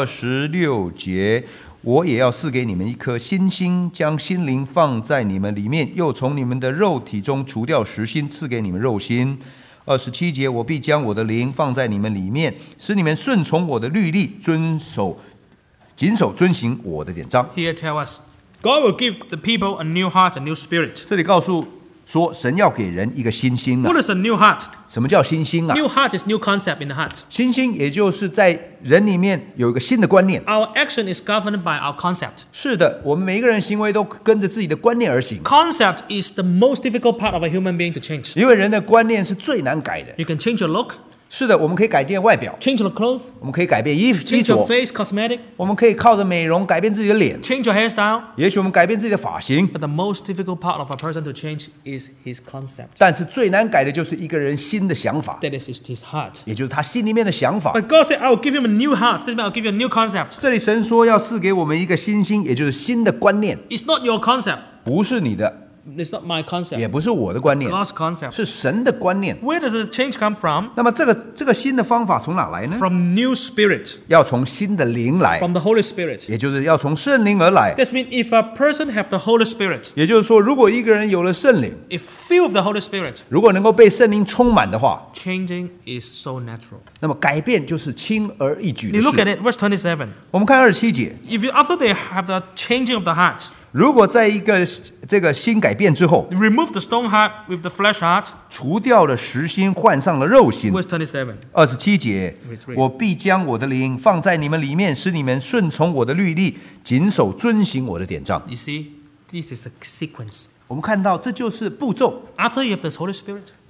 [SPEAKER 2] 26节，我也要赐给你们一颗新心，将心灵放在你们里面，又从你们的肉体中除掉实心，赐给你们肉心。27节，我必将我的灵放在你们里面，使你们顺从我的律例，谨守遵行我的典章。
[SPEAKER 1] Here tell us, God will give the people a new heart, a new spirit.
[SPEAKER 2] 这里告诉说，神要给人一个新心啊。
[SPEAKER 1] What is a new heart?
[SPEAKER 2] 什么叫新心啊？
[SPEAKER 1] New heart is new concept in the heart.
[SPEAKER 2] 新心也就是在人里面有一个新的观念。
[SPEAKER 1] Our action is governed by our concept.
[SPEAKER 2] 是的，我们每一个人行为都跟着自己的观念而行，
[SPEAKER 1] Concept is the most difficult part of a human being to change.
[SPEAKER 2] 因为人的观念是最难改的。
[SPEAKER 1] You can change your look,
[SPEAKER 2] 是的，我们可以改变外表，
[SPEAKER 1] change your clothes,
[SPEAKER 2] 我们可以改变衣
[SPEAKER 1] change your
[SPEAKER 2] 着，
[SPEAKER 1] face, cosmetic,
[SPEAKER 2] 我们可以靠着美容改变自己的脸，
[SPEAKER 1] change your hairstyle.
[SPEAKER 2] 也许我们改变自己的发型。
[SPEAKER 1] But the most difficult part of a person to change is his concept.
[SPEAKER 2] 但是最难改的就是一个人新的想法，
[SPEAKER 1] That is his heart.
[SPEAKER 2] 也就是他心里面的想法。
[SPEAKER 1] But God said, I will give him a new heart. This means I'll give you a new concept.
[SPEAKER 2] 这里神说要赐给我们一个新心，也就是新的观念，
[SPEAKER 1] It's not your concept.
[SPEAKER 2] 不是你的，
[SPEAKER 1] It's not my
[SPEAKER 2] 也
[SPEAKER 1] concept.
[SPEAKER 2] 不是我的观念，
[SPEAKER 1] God's concept.
[SPEAKER 2] 是神的观念。
[SPEAKER 1] Where does the change come from?
[SPEAKER 2] 那么这个新的方法从哪来呢？
[SPEAKER 1] From new spirit.
[SPEAKER 2] 要从新的灵来，
[SPEAKER 1] From the Holy Spirit.
[SPEAKER 2] 也就是要从圣灵而来。
[SPEAKER 1] That means if a person have the Holy Spirit,
[SPEAKER 2] 也就是说，如果一个人有了圣灵，
[SPEAKER 1] if filled with the Holy Spirit,
[SPEAKER 2] 如果能够被圣灵充满的话，
[SPEAKER 1] changing is so natural.
[SPEAKER 2] 那么改变就是轻而易举的
[SPEAKER 1] You look at
[SPEAKER 2] 事。
[SPEAKER 1] it, verse 27.
[SPEAKER 2] 我们看27节，
[SPEAKER 1] If you after they have the changing of the heart,
[SPEAKER 2] 如果在一个这个心改变之后，
[SPEAKER 1] you remove the stone heart with the flesh heart.
[SPEAKER 2] 除掉了实心，换上了肉心。
[SPEAKER 1] Verse 27.
[SPEAKER 2] 27节
[SPEAKER 1] Read.，
[SPEAKER 2] 我必将我的灵放在你们里面，使你们顺从我的律例，谨守遵行我的典章。
[SPEAKER 1] You see, this is the sequence.
[SPEAKER 2] 我们看到这就是步骤。
[SPEAKER 1] After you have the Holy Spirit,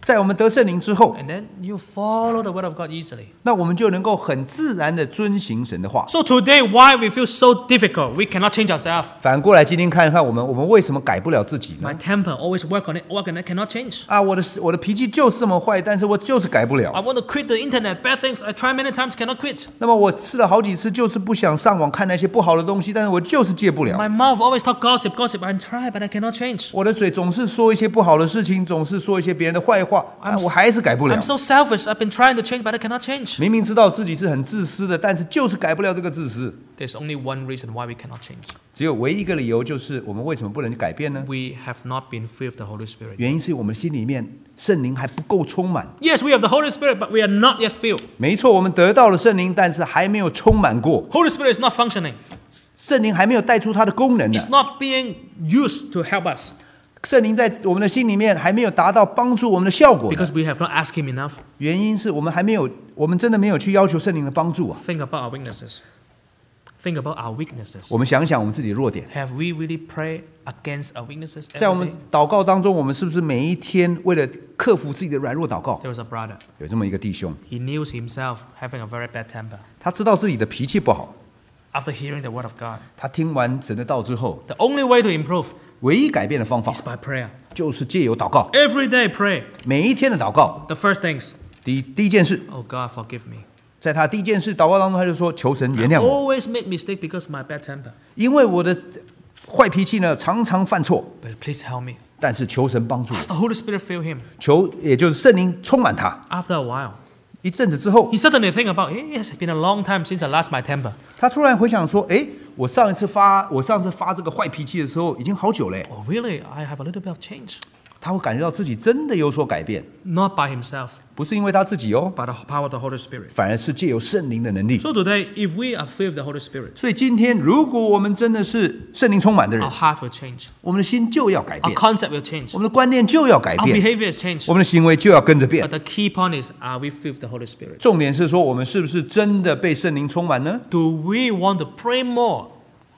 [SPEAKER 2] 在我们得圣灵之后，
[SPEAKER 1] And then you follow the word of God easily.
[SPEAKER 2] 那我们就能够很自然的遵行神的话。
[SPEAKER 1] So today, why we feel so difficult? We cannot change ourselves.
[SPEAKER 2] 反过来，今天看看我们为什么改不了自己呢？
[SPEAKER 1] My temper always work on it, cannot change.
[SPEAKER 2] 啊，我的脾气就是这么坏，但是我就是改不
[SPEAKER 1] I
[SPEAKER 2] 了。
[SPEAKER 1] want to quit the internet, bad things. I try many times, cannot quit.
[SPEAKER 2] 那么我试了好几次，就是不想上网看那些不好的东西，但是我就是戒不了。
[SPEAKER 1] My mouth always talk gossip. I try, but I cannot change.
[SPEAKER 2] 我的嘴总是说一些不好的事情，总是说一些别人的坏话，我还是改不了
[SPEAKER 1] I'm。so selfish. I've been trying to change, but I cannot change.
[SPEAKER 2] 明明知道自己是很自私的，但是就是改不了这个自私。
[SPEAKER 1] There's only one reason why we cannot change.
[SPEAKER 2] 只有唯一一个理由，就是我们为什么不能改变呢？
[SPEAKER 1] We have not been filled with the Holy Spirit.
[SPEAKER 2] 原因是我们心里面圣灵还不够充满。
[SPEAKER 1] Yes, we have the Holy Spirit, but we are not yet filled.
[SPEAKER 2] 没错，我们得到了圣灵，但是还没有充满过。
[SPEAKER 1] Holy Spirit is not functioning.
[SPEAKER 2] 圣灵还没有带出它的功能呢。
[SPEAKER 1] It's not being used to help us
[SPEAKER 2] 圣灵在我们的心里面还没有达到帮助我们的效果呢。
[SPEAKER 1] because we have not asked Him enough.
[SPEAKER 2] 原因是我们真的没有去要求圣灵的帮助啊。
[SPEAKER 1] Think about our weaknesses. Think about our weaknesses.
[SPEAKER 2] 我们想想我们自己的弱点，
[SPEAKER 1] Have we really prayed against our weaknesses
[SPEAKER 2] 在我
[SPEAKER 1] every
[SPEAKER 2] 们
[SPEAKER 1] day?
[SPEAKER 2] 祷告当中，我们是不是每一天为了克服自己的软弱祷告？
[SPEAKER 1] There was a brother.
[SPEAKER 2] 有这么一个弟兄，
[SPEAKER 1] He knew himself having a very bad temper.
[SPEAKER 2] 他知道自己的脾气不好，
[SPEAKER 1] After hearing the word of God,
[SPEAKER 2] 他听完神的道之后，
[SPEAKER 1] the only way to improve
[SPEAKER 2] 唯一改变的方法
[SPEAKER 1] is by prayer.
[SPEAKER 2] 就是借由祷告，
[SPEAKER 1] Every day pray.
[SPEAKER 2] 每一天的祷告。
[SPEAKER 1] The first things,
[SPEAKER 2] 第一件事，
[SPEAKER 1] oh God, forgive me.
[SPEAKER 2] 在他第一件事祷告当中，他就说：“求神原谅我，
[SPEAKER 1] Always make mistake because of my bad temper.
[SPEAKER 2] 因为我的坏脾气呢常常犯错，
[SPEAKER 1] But please help me.
[SPEAKER 2] 但是求神帮助我，
[SPEAKER 1] Ask the Holy Spirit fill him.
[SPEAKER 2] 求也就是圣灵充满他。
[SPEAKER 1] After a while,
[SPEAKER 2] 一阵子之后，
[SPEAKER 1] he suddenly think about, hey, it's been a long time since I lost my temper.
[SPEAKER 2] 他突然回想说：诶，我上次发这个坏脾气的时候已经好久嘞。
[SPEAKER 1] Oh, really? I have a little bit of change.
[SPEAKER 2] 他会感觉到自己真的有所改变，
[SPEAKER 1] Not by himself,
[SPEAKER 2] 不是因为他自己哦，
[SPEAKER 1] by the power of the Holy Spirit.
[SPEAKER 2] 反而是借由圣灵的能力。
[SPEAKER 1] So today, if we are filled with the Holy Spirit,
[SPEAKER 2] 所以今天，如果我们真的是圣灵充满的人
[SPEAKER 1] our，heart will change.
[SPEAKER 2] 我们的心就要改
[SPEAKER 1] Our
[SPEAKER 2] 变，
[SPEAKER 1] concept will change.
[SPEAKER 2] 我们的观念就要改
[SPEAKER 1] Our
[SPEAKER 2] 变，
[SPEAKER 1] behavior is changed.
[SPEAKER 2] 我们的行为就要跟着
[SPEAKER 1] But
[SPEAKER 2] 变。
[SPEAKER 1] the key point is, are we filled with the Holy Spirit?
[SPEAKER 2] 重点是说，我们是不是真的被圣灵充满呢？
[SPEAKER 1] Do we want to pray more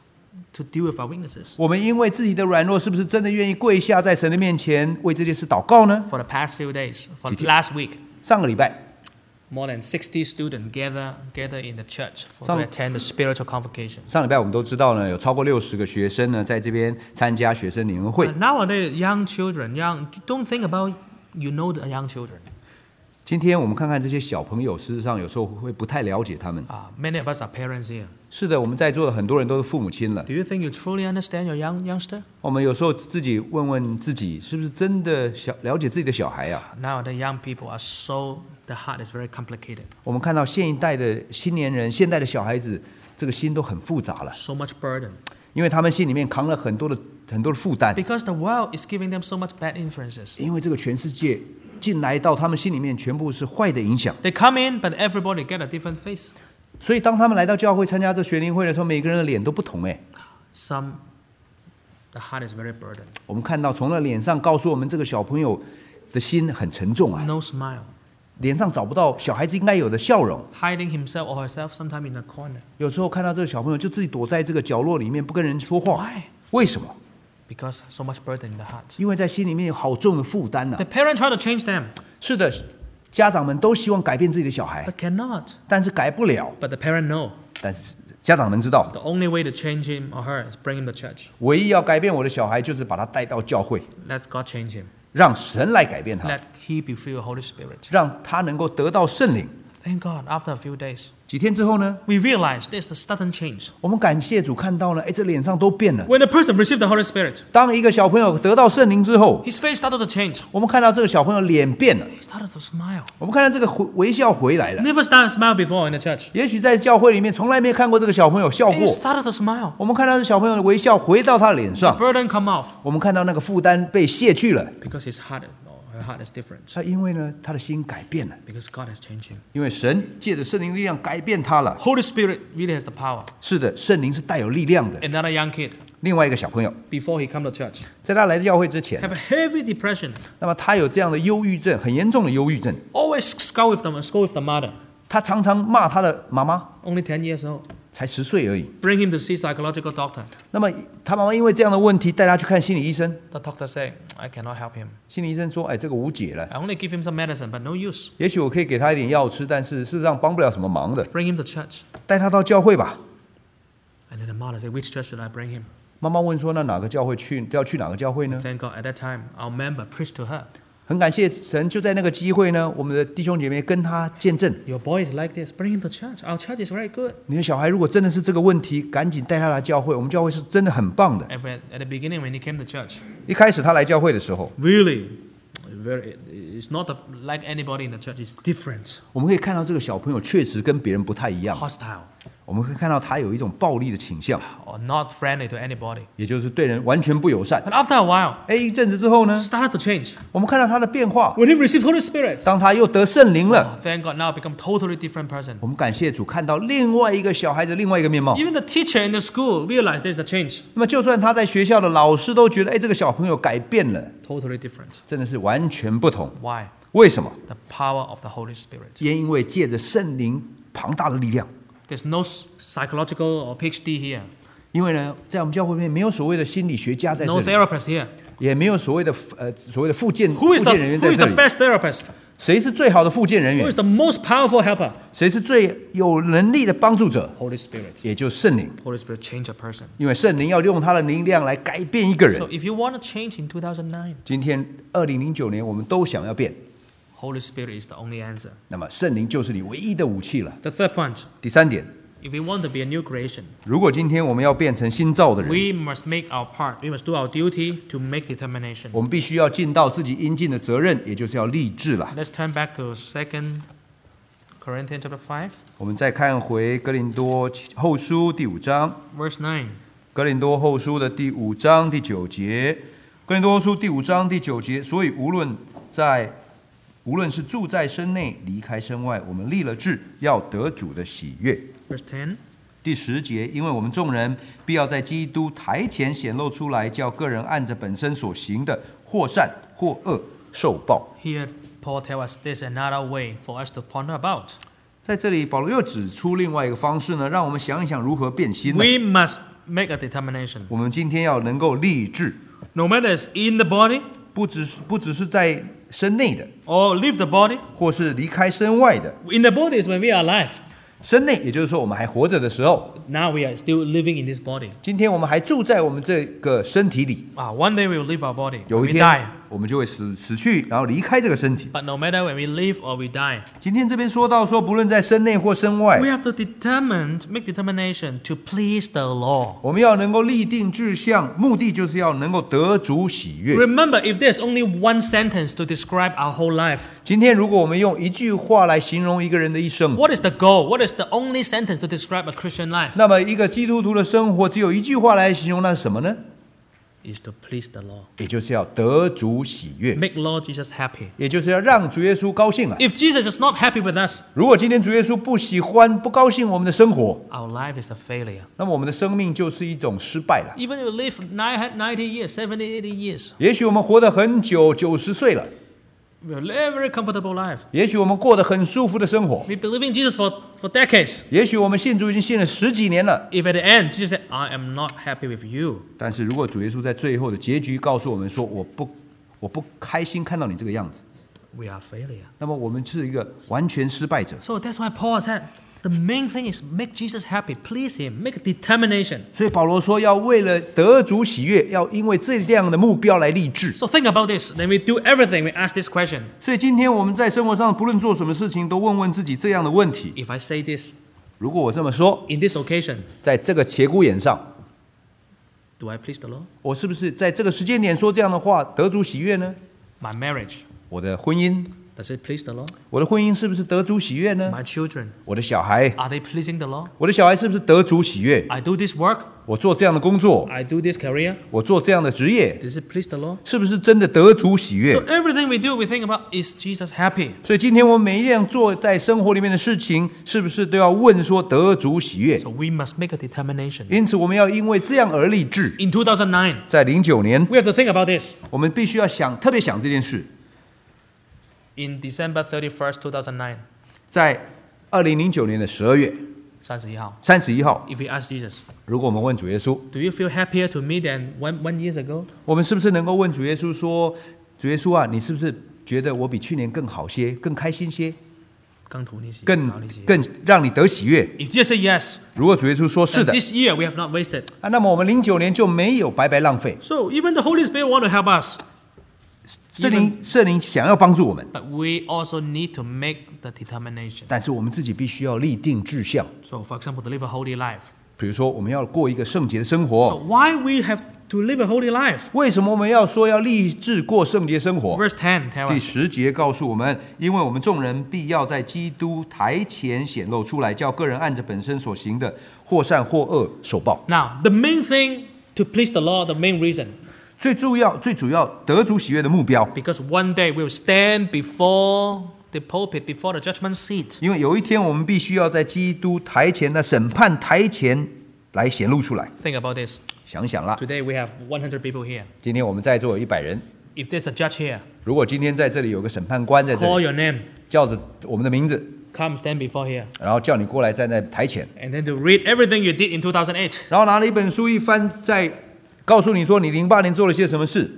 [SPEAKER 1] to deal with our weaknesses?
[SPEAKER 2] 我们因为自己的软弱，是不是真的愿意跪下在神的面前为这件事祷告呢？
[SPEAKER 1] For the past few days, for last week,
[SPEAKER 2] 上个礼拜，
[SPEAKER 1] more than 60 students gather in the church to
[SPEAKER 2] Some-
[SPEAKER 1] attend the spiritual convocation.
[SPEAKER 2] 上礼拜我们都知道呢，有超过60个学生呢在这边参加学生联合会。
[SPEAKER 1] But nowadays, young children, don't think about the young children.
[SPEAKER 2] 今天我们看看这些小朋友，事实上有时候会不太了解他们。
[SPEAKER 1] Many of us are parents here.
[SPEAKER 2] 是的，我们在座的很多人都是父母亲了。
[SPEAKER 1] Do you think you truly understand your youngster?
[SPEAKER 2] 我们有时候自己问问自己，是不是真的了解自己的小孩啊？
[SPEAKER 1] Nowadays, young people are the heart is very complicated.
[SPEAKER 2] 我们看到现一代的青年人，现代的小孩子，这个心都很复杂了，
[SPEAKER 1] So much burden.
[SPEAKER 2] 因为他们心里面扛了很多的负担，
[SPEAKER 1] Because the world is giving them so much bad influences.
[SPEAKER 2] 因为这个全世界进来到他们心里面全部是坏的影响。
[SPEAKER 1] They come in, but everybody get a different face.
[SPEAKER 2] 所以当他们来到教会参加这学龄会的时候，每个人的脸都不同。
[SPEAKER 1] The heart is very burdened.
[SPEAKER 2] 我们看到从那脸上告诉我们，这个小朋友的心很沉重啊，
[SPEAKER 1] No smile.
[SPEAKER 2] 脸上找不到小孩子应该有的笑容。
[SPEAKER 1] Hiding himself or herself sometime in a corner.
[SPEAKER 2] 有时候看到这个小朋友就自己躲在这个角落里面，不跟人说话。
[SPEAKER 1] Why?
[SPEAKER 2] 为什么？
[SPEAKER 1] Because so much burden in the heart.
[SPEAKER 2] 因为在心里面有好重的负担呐。
[SPEAKER 1] The parent try to change them,
[SPEAKER 2] 是的，家长们都希望改变自己的小孩，
[SPEAKER 1] but cannot.
[SPEAKER 2] 但是改不了。
[SPEAKER 1] But the parent know
[SPEAKER 2] 但是家长们知道，
[SPEAKER 1] the only way to change him or her is bring him to church.
[SPEAKER 2] 唯一要改变我的小孩，就是把他带到教会，
[SPEAKER 1] Let God change him.
[SPEAKER 2] 让神来改变他，
[SPEAKER 1] Let he be filled with Holy Spirit.
[SPEAKER 2] 让他能够得到圣灵。
[SPEAKER 1] Thank God, after a few days,
[SPEAKER 2] 几天之后呢，
[SPEAKER 1] we realize there's a sudden change.
[SPEAKER 2] 我们感谢主看到了，这脸上都变了。
[SPEAKER 1] When a person received the Holy Spirit,
[SPEAKER 2] 当一个小朋友得到圣灵之后，
[SPEAKER 1] his face started to change.
[SPEAKER 2] 我们看到这个小朋友脸变了，
[SPEAKER 1] He started to smile.
[SPEAKER 2] 我们看到这个微笑回来了。
[SPEAKER 1] Never started to smile before in the church.
[SPEAKER 2] 也许在教会里面从来没看过这个小朋友笑
[SPEAKER 1] He
[SPEAKER 2] 过，
[SPEAKER 1] started to smile.
[SPEAKER 2] 我们看到这小朋友的微笑回到他的脸上，
[SPEAKER 1] Burden come off
[SPEAKER 2] 我们看到那个负担被卸去了。
[SPEAKER 1] because his heart or her heart is different.
[SPEAKER 2] 他因为呢，他的心改变了，
[SPEAKER 1] Because God has changed him.
[SPEAKER 2] 因为神借着圣灵力量改变他了。
[SPEAKER 1] Holy Spirit really has the power.
[SPEAKER 2] 是的，圣灵是带有力量的。
[SPEAKER 1] Another young kid,
[SPEAKER 2] 另外一个小朋友，
[SPEAKER 1] before he come to church,
[SPEAKER 2] 在他来教会之前，
[SPEAKER 1] have a heavy depression.
[SPEAKER 2] 那么他有这样的忧郁症，很严重的忧郁症。
[SPEAKER 1] Always scold with the mother.
[SPEAKER 2] 他常常骂他的妈妈，
[SPEAKER 1] Only 10 years old.
[SPEAKER 2] 才10岁而已。
[SPEAKER 1] Bring him to see psychological doctor.
[SPEAKER 2] 那么他妈妈因为这样的问题带他去看心理医生，
[SPEAKER 1] The doctor said, I cannot help him.
[SPEAKER 2] 心理医生说：“哎，这个无解了。
[SPEAKER 1] I only give him some medicine, but no use.
[SPEAKER 2] 也许我可以给他一点药吃，但是事实上帮不了什么忙的。
[SPEAKER 1] Bring him to church.
[SPEAKER 2] 带他到教会吧。”
[SPEAKER 1] And then the mother said, which church should I bring him?
[SPEAKER 2] 妈妈问说：“那哪个教会去？要去哪个教会呢
[SPEAKER 1] Thank God at that time, our member preached to her.？”
[SPEAKER 2] 很感谢神，就在那个机会呢，我们的弟兄姐妹跟他见证。
[SPEAKER 1] Your boy is like this. Bring him to church. Our church is very good.
[SPEAKER 2] 你的小孩如果真的是这个问题，赶紧带他来教会。我们教会是真的很棒的。
[SPEAKER 1] At the beginning, when he came to church,
[SPEAKER 2] 一开始他来教会的时候，
[SPEAKER 1] really, it's not like anybody in the church. It's different,
[SPEAKER 2] 我们可以看到这个小朋友确实跟别人不太一样。
[SPEAKER 1] hostile,
[SPEAKER 2] 我们会看到他有一种暴力的倾向，
[SPEAKER 1] or not friendly to anybody.
[SPEAKER 2] 也就是对人完全不友善。
[SPEAKER 1] But after a while,
[SPEAKER 2] 一阵子之后
[SPEAKER 1] it
[SPEAKER 2] 呢，
[SPEAKER 1] started to change.
[SPEAKER 2] 我们看到他的变化。
[SPEAKER 1] When he received Holy Spirit,
[SPEAKER 2] 当他又得圣灵了，
[SPEAKER 1] thank God, now become totally different person.
[SPEAKER 2] 我们感谢主，看到另外一个小孩子另外一个面貌。
[SPEAKER 1] Even the teacher in the school realized there's a change.
[SPEAKER 2] 那么，就算他在学校的老师都觉得，这个小朋友改变了，
[SPEAKER 1] Totally different.
[SPEAKER 2] 真的是完全不同。
[SPEAKER 1] Why?
[SPEAKER 2] 为什么？
[SPEAKER 1] The power of the Holy Spirit.
[SPEAKER 2] 因为借着圣灵庞大的力量。
[SPEAKER 1] There's no psychological or PhD here.
[SPEAKER 2] 因为呢，在我们教会里面没有所谓的心理学家在这
[SPEAKER 1] No
[SPEAKER 2] 里，
[SPEAKER 1] therapist here.
[SPEAKER 2] 也没有所谓的复健
[SPEAKER 1] Who is
[SPEAKER 2] 人员
[SPEAKER 1] who
[SPEAKER 2] 在
[SPEAKER 1] is
[SPEAKER 2] 这
[SPEAKER 1] the
[SPEAKER 2] 里。
[SPEAKER 1] best therapist?
[SPEAKER 2] 谁是最好的复健人
[SPEAKER 1] Who
[SPEAKER 2] 员
[SPEAKER 1] is？the most powerful helper?
[SPEAKER 2] 谁是最有能力的帮助者？
[SPEAKER 1] Holy Spirit.
[SPEAKER 2] 也就是圣灵。
[SPEAKER 1] Holy Spirit change a person.
[SPEAKER 2] 因为圣灵要用他的力量来改变一个人
[SPEAKER 1] So。if you want to change in 2009,
[SPEAKER 2] 今天2009年，我们都想要变，
[SPEAKER 1] Holy Spirit is the only answer.
[SPEAKER 2] 那么圣灵就是你唯一的武器了。
[SPEAKER 1] The third point,
[SPEAKER 2] 第三点，
[SPEAKER 1] if we want to be a new creation,
[SPEAKER 2] 如果今天我们要变成新造的人，
[SPEAKER 1] we must make our part. We must do our duty to make determination.
[SPEAKER 2] 我们必须要尽到自己应尽的责任，也就是要立志了。
[SPEAKER 1] Let's turn back to 2 Corinthians chapter 5,
[SPEAKER 2] 我们再看回哥林多后书第5章，
[SPEAKER 1] verse 9.
[SPEAKER 2] 哥林多后书的第5章第9节，哥林多后书第5章第9节，所以无论是住在身内，离开身外，我们立了志，要得主的喜悦。
[SPEAKER 1] Verse 10.
[SPEAKER 2] 第10节，因为我们众人必要在基督台前显露出来，叫个人按着本身所行的，或善或恶受报。
[SPEAKER 1] Here, Paul tells us there's another way for us to ponder about.
[SPEAKER 2] 在这里，保罗又指出另外一个方式呢，让我们想一想如何变心呢？
[SPEAKER 1] We must make a determination.
[SPEAKER 2] 我们今天要能够立志，
[SPEAKER 1] No matter it's in the body
[SPEAKER 2] 不只是在身内的，
[SPEAKER 1] or leave the body.
[SPEAKER 2] 或是离开身外的。
[SPEAKER 1] In the body is when we are alive.
[SPEAKER 2] 身内，也就是说我们还活着的时候，
[SPEAKER 1] Now we are still living in this body.
[SPEAKER 2] 今天我们还住在我们这个身体里。
[SPEAKER 1] One day we will leave our body.
[SPEAKER 2] 有
[SPEAKER 1] When
[SPEAKER 2] 一
[SPEAKER 1] we
[SPEAKER 2] 天
[SPEAKER 1] die.
[SPEAKER 2] 我们就会死去，然后离开这个身体。
[SPEAKER 1] But no matter when we live or we die,
[SPEAKER 2] 今天这边说到说，不论在身内或身外
[SPEAKER 1] we，have to make determination to please the Lord.
[SPEAKER 2] 我们要能够立定志向，目的就是要能够得主喜悦。
[SPEAKER 1] Remember, if there's only one sentence to describe our whole life,
[SPEAKER 2] 今天如果我们用一句话来形容一个人的一生，
[SPEAKER 1] what is the goal? What is the only sentence to describe a Christian life?
[SPEAKER 2] 那么一个基督徒的生活只有一句话来形容，那是什么呢？
[SPEAKER 1] Is to please the Lord.
[SPEAKER 2] 也就是要得主喜悦，
[SPEAKER 1] Make Lord Jesus happy.
[SPEAKER 2] 也就是要让主耶稣高兴啊！
[SPEAKER 1] If Jesus is not happy with us,
[SPEAKER 2] 如果今天主耶稣不喜欢、不高兴我们的生活，
[SPEAKER 1] our life is a failure.
[SPEAKER 2] 那么我们的生命就是一种失败了。
[SPEAKER 1] Even if we live 90 years, 70, 80 years,
[SPEAKER 2] 也许我们活得很久，90岁了，
[SPEAKER 1] we will live a very comfortable life.
[SPEAKER 2] 也许我们过得很舒服的生活，
[SPEAKER 1] We believe in Jesus for decades.
[SPEAKER 2] 也许我们信主已经信了10几年了。
[SPEAKER 1] If at the end Jesus said, I am not happy with you,
[SPEAKER 2] 但是如果主耶稣在最后的结局告诉我们说，我不开心看到你这个样子，
[SPEAKER 1] we are failure.
[SPEAKER 2] 那么我们是一个完全失败者。
[SPEAKER 1] So that's why Paul said, the main thing is make Jesus happy, please him, make a determination.
[SPEAKER 2] 所以保罗说，要为了得主喜悦，要因为这样的目标来立志。
[SPEAKER 1] So think about this. Then we do everything, we ask this question.
[SPEAKER 2] 所以今天我们在生活上不论做什么事情，都问自己这样的问题：
[SPEAKER 1] If I say this
[SPEAKER 2] 如果我这么说，
[SPEAKER 1] in this occasion,
[SPEAKER 2] 在这个节骨眼上，
[SPEAKER 1] do I please the Lord?
[SPEAKER 2] 我是不是在这个时间点说这样的话得主喜悦呢？
[SPEAKER 1] My marriage,
[SPEAKER 2] 我的婚姻，
[SPEAKER 1] does it please the Lord?
[SPEAKER 2] 我的婚姻是不是得主喜悦呢？
[SPEAKER 1] My children,
[SPEAKER 2] 我的小孩，
[SPEAKER 1] are they pleasing the Lord?
[SPEAKER 2] 我的小孩是不是得主喜悦？
[SPEAKER 1] I do this work,
[SPEAKER 2] 我做这样的工作，
[SPEAKER 1] I do this career,
[SPEAKER 2] 我做这样的职业，
[SPEAKER 1] does it please the Lord?
[SPEAKER 2] 是不是真的得主喜悦
[SPEAKER 1] So？everything we do, we think about, is Jesus happy?
[SPEAKER 2] 所以今天我们每一样做在生活里面的事情，是不是都要问说得主喜悦？
[SPEAKER 1] So we must make a determination.
[SPEAKER 2] 因此，我们要因为这样而立志。
[SPEAKER 1] In 2009,
[SPEAKER 2] 在09年，
[SPEAKER 1] we have to think about this.
[SPEAKER 2] 我们必须要特别想这件事。
[SPEAKER 1] In December 31st, 2009,
[SPEAKER 2] 在2009年的12月，
[SPEAKER 1] 31号。
[SPEAKER 2] 31号，
[SPEAKER 1] If we ask Jesus,
[SPEAKER 2] 如果我们问主耶稣，
[SPEAKER 1] do you feel happier to me than one years ago?
[SPEAKER 2] 我们是不是能够问主耶稣说，主耶稣啊，你是不是觉得我比去年更好些，更开心些，
[SPEAKER 1] 更图你喜，
[SPEAKER 2] 更
[SPEAKER 1] 讨你喜。
[SPEAKER 2] 更让你得喜悦？
[SPEAKER 1] If Jesus say yes,
[SPEAKER 2] 如果主耶稣说是
[SPEAKER 1] then
[SPEAKER 2] 的，
[SPEAKER 1] this year we have not wasted.
[SPEAKER 2] 啊，那么我们09年就没有白白浪费。
[SPEAKER 1] So even the Holy Spirit want to help us,
[SPEAKER 2] 圣灵想要帮助我们，
[SPEAKER 1] but we also need to make the determination.
[SPEAKER 2] 但是我们自己必须要立定志向。
[SPEAKER 1] So for example, to live a holy life.
[SPEAKER 2] 比如说，我们要过一个圣洁的生
[SPEAKER 1] So
[SPEAKER 2] 活。
[SPEAKER 1] why we have to live a holy life?
[SPEAKER 2] 为什么我们要说要立志过圣洁生活？
[SPEAKER 1] Verse 10 tell
[SPEAKER 2] 第
[SPEAKER 1] us.
[SPEAKER 2] 10节告诉我们，因为我们众人必要在基督台前显露出来，叫个人按着本身所行的，或善或恶受报。
[SPEAKER 1] Now, the main thing to please the Lord, the main reason,
[SPEAKER 2] 最主要得主喜悦的目标，
[SPEAKER 1] because one day we will stand before the pulpit, before the judgment seat.
[SPEAKER 2] 因为有一天我们必须要在基督台前的审判台前来显露出来。
[SPEAKER 1] Think about this.
[SPEAKER 2] 想想啦，
[SPEAKER 1] Today we have 100 people here.
[SPEAKER 2] 今天我们在座有100人，
[SPEAKER 1] If there's a judge here,
[SPEAKER 2] 如果今天在这里有个审判官在这
[SPEAKER 1] call
[SPEAKER 2] 里，
[SPEAKER 1] your name,
[SPEAKER 2] 叫着我们的名字，
[SPEAKER 1] come stand before here,
[SPEAKER 2] 然后叫你过来站在台前，
[SPEAKER 1] and then to read everything you did in 2008.
[SPEAKER 2] 然后拿了一本书一翻，再告诉你说你08年做了些什么事。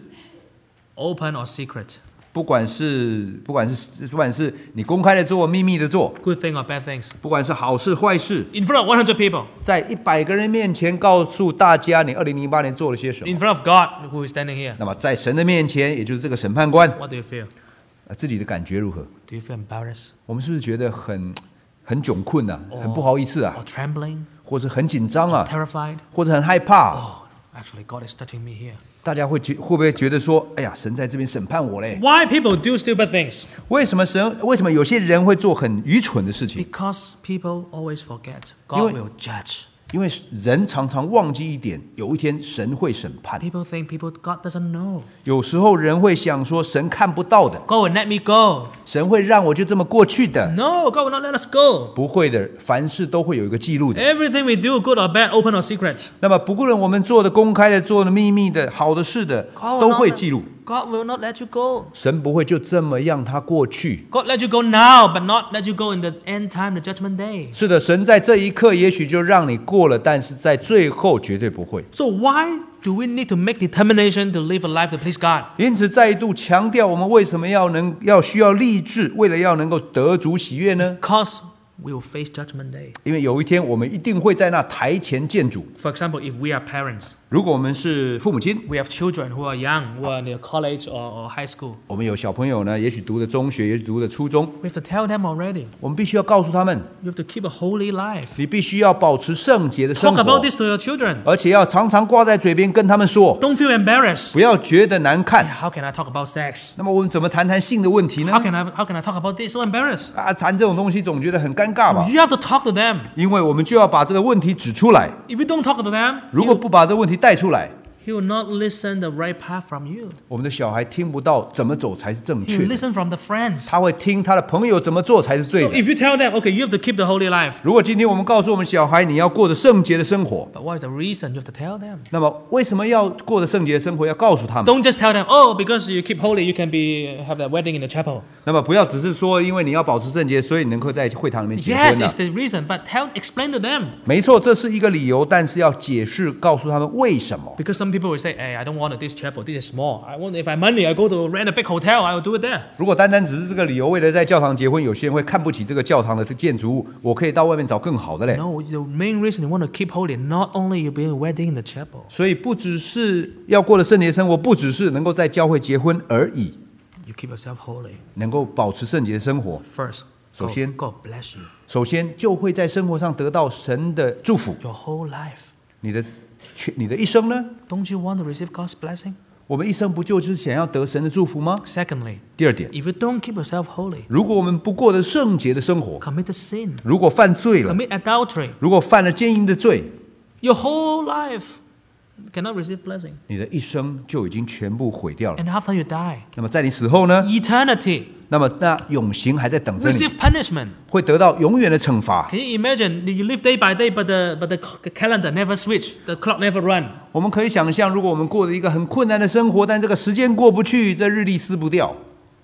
[SPEAKER 1] Open or secret,
[SPEAKER 2] 不管是你公开的做、秘密的做，
[SPEAKER 1] good thing or bad things.
[SPEAKER 2] 不管是好事坏事，
[SPEAKER 1] In front of 100 people,
[SPEAKER 2] 在100个人面前告诉大家你2008年做了些什么。
[SPEAKER 1] in front of God who is standing here,
[SPEAKER 2] 那么在神的面前，也就是这个审判官，
[SPEAKER 1] what do you feel?
[SPEAKER 2] 自己的感觉如何？
[SPEAKER 1] Do you feel embarrassed
[SPEAKER 2] 我们是不是觉得很窘困啊，很不好意思啊
[SPEAKER 1] or，trembling,
[SPEAKER 2] 或者很紧张啊，
[SPEAKER 1] terrified?
[SPEAKER 2] 或者很害怕？
[SPEAKER 1] Oh, actually, God is touching me here.
[SPEAKER 2] 大家会不会觉得说，哎呀，神在这边审判我嘞？
[SPEAKER 1] Why people do stupid things?
[SPEAKER 2] 为什么有些人会做很愚蠢的事情？
[SPEAKER 1] Because people always forget
[SPEAKER 2] 因为-
[SPEAKER 1] God will judge.
[SPEAKER 2] 因为人常常忘记一点，有一天神会审判。
[SPEAKER 1] People think God doesn't know.
[SPEAKER 2] 有时候人会想说，神看不到的，
[SPEAKER 1] God will let me go.
[SPEAKER 2] 神会让我就这么过去的。
[SPEAKER 1] No, God will not let us go.
[SPEAKER 2] 不会的，凡事都会有一个记录的。
[SPEAKER 1] Everything we do, good or bad, open or secret,
[SPEAKER 2] 那么，不论我们做的公开的、做的秘密的、好的事的，
[SPEAKER 1] God
[SPEAKER 2] 都
[SPEAKER 1] will
[SPEAKER 2] 会
[SPEAKER 1] not,
[SPEAKER 2] 记录。
[SPEAKER 1] God will not let you go.
[SPEAKER 2] 神不会就这么让它过去。
[SPEAKER 1] God let you go now, but not let you go in the end time, the judgment day.
[SPEAKER 2] 是的，神在这一刻也许就让你过了，但是在最后绝对不会。
[SPEAKER 1] So why do we need to make determination to live a life to please God?
[SPEAKER 2] 因此，再度强调，我们为什么需要立志，为了要能够得主喜悦呢？
[SPEAKER 1] Because we will face judgment day.
[SPEAKER 2] 因为有一天我们一定会在那台前见主。
[SPEAKER 1] For example, if we are parents,
[SPEAKER 2] 如果我们是父母亲，
[SPEAKER 1] we have children who are young, who are in the college or high school.
[SPEAKER 2] 我们有小朋友呢，也许读的中学，也许读的初中，
[SPEAKER 1] We have to tell them already.
[SPEAKER 2] 我们必须要告诉他们，
[SPEAKER 1] You have to keep a holy life.
[SPEAKER 2] 你必须要保持圣洁的生
[SPEAKER 1] Talk about
[SPEAKER 2] 活，
[SPEAKER 1] this to your children.
[SPEAKER 2] 而且要常常挂在嘴边跟他们说，
[SPEAKER 1] Don't feel embarrassed.
[SPEAKER 2] 不要觉得难看。
[SPEAKER 1] How can I talk about sex?
[SPEAKER 2] 那么我们怎么谈性的问题呢
[SPEAKER 1] How？can I talk about this? So embarrassed.
[SPEAKER 2] 啊，谈这种东西总觉得很尴尬吧？
[SPEAKER 1] You have to talk to them.
[SPEAKER 2] 因为我们就要把这个问题指出来。
[SPEAKER 1] If you don't talk to them,
[SPEAKER 2] 如果不把这个问题带出来，
[SPEAKER 1] he will not listen the right path from you.
[SPEAKER 2] 我们的小孩听不到怎么走才是正
[SPEAKER 1] He
[SPEAKER 2] 确
[SPEAKER 1] will
[SPEAKER 2] 的，
[SPEAKER 1] listen from the friends.
[SPEAKER 2] 他会听他的朋友怎么做才是对
[SPEAKER 1] So
[SPEAKER 2] 的。
[SPEAKER 1] if you tell them, okay, you have to keep the holy life.
[SPEAKER 2] 如果今天我们告诉我们小孩你要过着圣洁的生活，
[SPEAKER 1] But what is the reason? You have to tell them.
[SPEAKER 2] 那么为什么要过着圣洁的生活？要告诉他们。
[SPEAKER 1] Don't just tell them, oh, because you keep holy, you can have that wedding in the chapel.
[SPEAKER 2] 那么不要只是说，因为你要保持圣洁，所以你能够在会堂里面结
[SPEAKER 1] Yes,
[SPEAKER 2] 婚
[SPEAKER 1] it's the reason, but explain to them.
[SPEAKER 2] 没错，这是一个理由，但是要解释，告诉他们为什么。
[SPEAKER 1] Because some people will say, hey, I don't want this chapel. This is small. If I have money, I go to rent a big hotel. I will do it there.
[SPEAKER 2] 如果单单只是这个理由，为了在教堂结婚，有些人会看不起这个教堂的建筑物，我可以到外面找更好的嘞。
[SPEAKER 1] No, the main reason you want to keep holy, not only you be a wedding in the chapel.
[SPEAKER 2] 所以不只是要过的圣洁生活，不只是能够在教会结婚而已，
[SPEAKER 1] You keep yourself holy.
[SPEAKER 2] 能够保持圣洁的生活，
[SPEAKER 1] First,
[SPEAKER 2] 首先
[SPEAKER 1] God bless you.
[SPEAKER 2] 首先就会在生活上得到神的祝福。
[SPEAKER 1] Your whole life.
[SPEAKER 2] 你的一生呢？
[SPEAKER 1] Don't you want to receive God's blessing?
[SPEAKER 2] 我们一生不就是想要得神的祝福吗？
[SPEAKER 1] Secondly,
[SPEAKER 2] 第二点，
[SPEAKER 1] if you don't keep yourself holy,
[SPEAKER 2] 如果我们不过得圣洁的生活，
[SPEAKER 1] commit a sin,
[SPEAKER 2] 如果犯罪了，
[SPEAKER 1] commit adultery,
[SPEAKER 2] 如果犯了奸淫的罪，
[SPEAKER 1] your whole life cannot receive blessing.
[SPEAKER 2] 你的一生就已经全部毁掉了。
[SPEAKER 1] And after you die,
[SPEAKER 2] 那么在你死后呢？
[SPEAKER 1] eternity,
[SPEAKER 2] 那么那永刑还在等着你，
[SPEAKER 1] receive punishment.
[SPEAKER 2] 会得到永远的惩罚。
[SPEAKER 1] Can you imagine you live day by day, but the calendar never switch, the clock never run.
[SPEAKER 2] 我们可以想象，如果我们过了一个很困难的生活，但这个时间过不去，这日历撕不掉，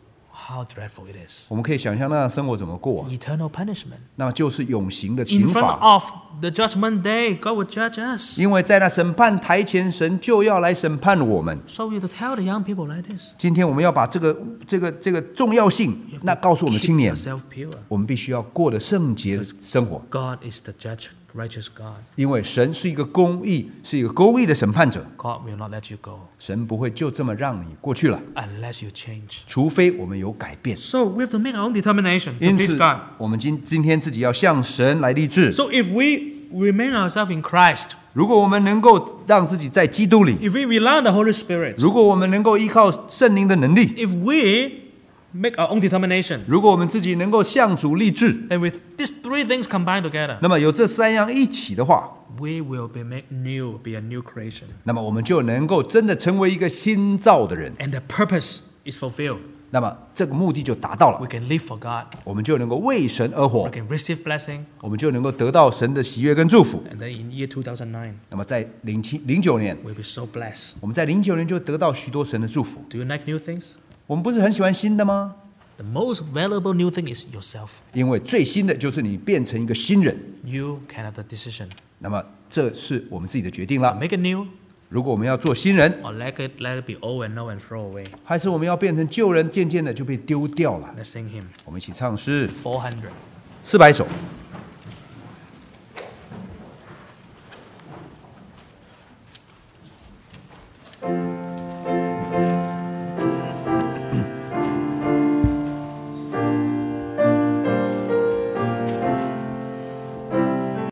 [SPEAKER 1] how dreadful it is.
[SPEAKER 2] 我们可以想象那样生活怎么过、
[SPEAKER 1] Eternal punishment.
[SPEAKER 2] 那就是永刑的
[SPEAKER 1] In
[SPEAKER 2] 刑
[SPEAKER 1] front
[SPEAKER 2] 罚。
[SPEAKER 1] of the judgment day, God will judge us.
[SPEAKER 2] 因为在那审判台前，神就要来审判我们。
[SPEAKER 1] So we have to tell the young people like this.
[SPEAKER 2] 今天我们要把这个重要性，那告诉我们
[SPEAKER 1] Keep
[SPEAKER 2] 青年，
[SPEAKER 1] yourself pure.
[SPEAKER 2] 我们必须要过得圣洁的生活，
[SPEAKER 1] God is the judge, righteous God.
[SPEAKER 2] 因为神是一个公义的审判者，
[SPEAKER 1] God will not let you go
[SPEAKER 2] 神不会就这么让你过去了，
[SPEAKER 1] unless you change.
[SPEAKER 2] 除非我们有改变。
[SPEAKER 1] So we have to make our own determination to
[SPEAKER 2] 因
[SPEAKER 1] please
[SPEAKER 2] 此
[SPEAKER 1] God.
[SPEAKER 2] 我们今天自己要向神来立志。
[SPEAKER 1] So if we remain ourselves in Christ,
[SPEAKER 2] 如果我们能够让自己在基督里，
[SPEAKER 1] if we rely on the Holy Spirit,
[SPEAKER 2] 如果我们能够依靠圣灵的能力，
[SPEAKER 1] if we make our own determination,
[SPEAKER 2] 如果我们自己能够向主立志，
[SPEAKER 1] and with these three things combined together,
[SPEAKER 2] 那么有这三样一起的话，
[SPEAKER 1] we will be made new, be a new creation.
[SPEAKER 2] 那么我们就能够真的成为一个新造的人，
[SPEAKER 1] And the purpose is fulfilled.
[SPEAKER 2] 那么这个目的就达到
[SPEAKER 1] We
[SPEAKER 2] 了，
[SPEAKER 1] can live for God.
[SPEAKER 2] 我们就能够为神而
[SPEAKER 1] We
[SPEAKER 2] 活，
[SPEAKER 1] can receive blessing.
[SPEAKER 2] 我们就能够得到神的喜悦跟祝福。
[SPEAKER 1] And then in year 2009,
[SPEAKER 2] 那么在09年，
[SPEAKER 1] we'll be so blessed.
[SPEAKER 2] 我们在09年就得到许多神的祝福。
[SPEAKER 1] Do you like new things?
[SPEAKER 2] 我们不是很喜欢新的吗？
[SPEAKER 1] The most valuable new thing is yourself.
[SPEAKER 2] 因为最新的就是你变成一个新人，
[SPEAKER 1] You can have the decision.
[SPEAKER 2] 那么这是我们自己的决定了。
[SPEAKER 1] Make it new,
[SPEAKER 2] 如果我们要做新人，
[SPEAKER 1] or let it be old and know and throw away.
[SPEAKER 2] 还是我们要变成旧人，渐渐的就被丢掉了。
[SPEAKER 1] Let's sing him.
[SPEAKER 2] 我们一起唱诗
[SPEAKER 1] 400.
[SPEAKER 2] 400首。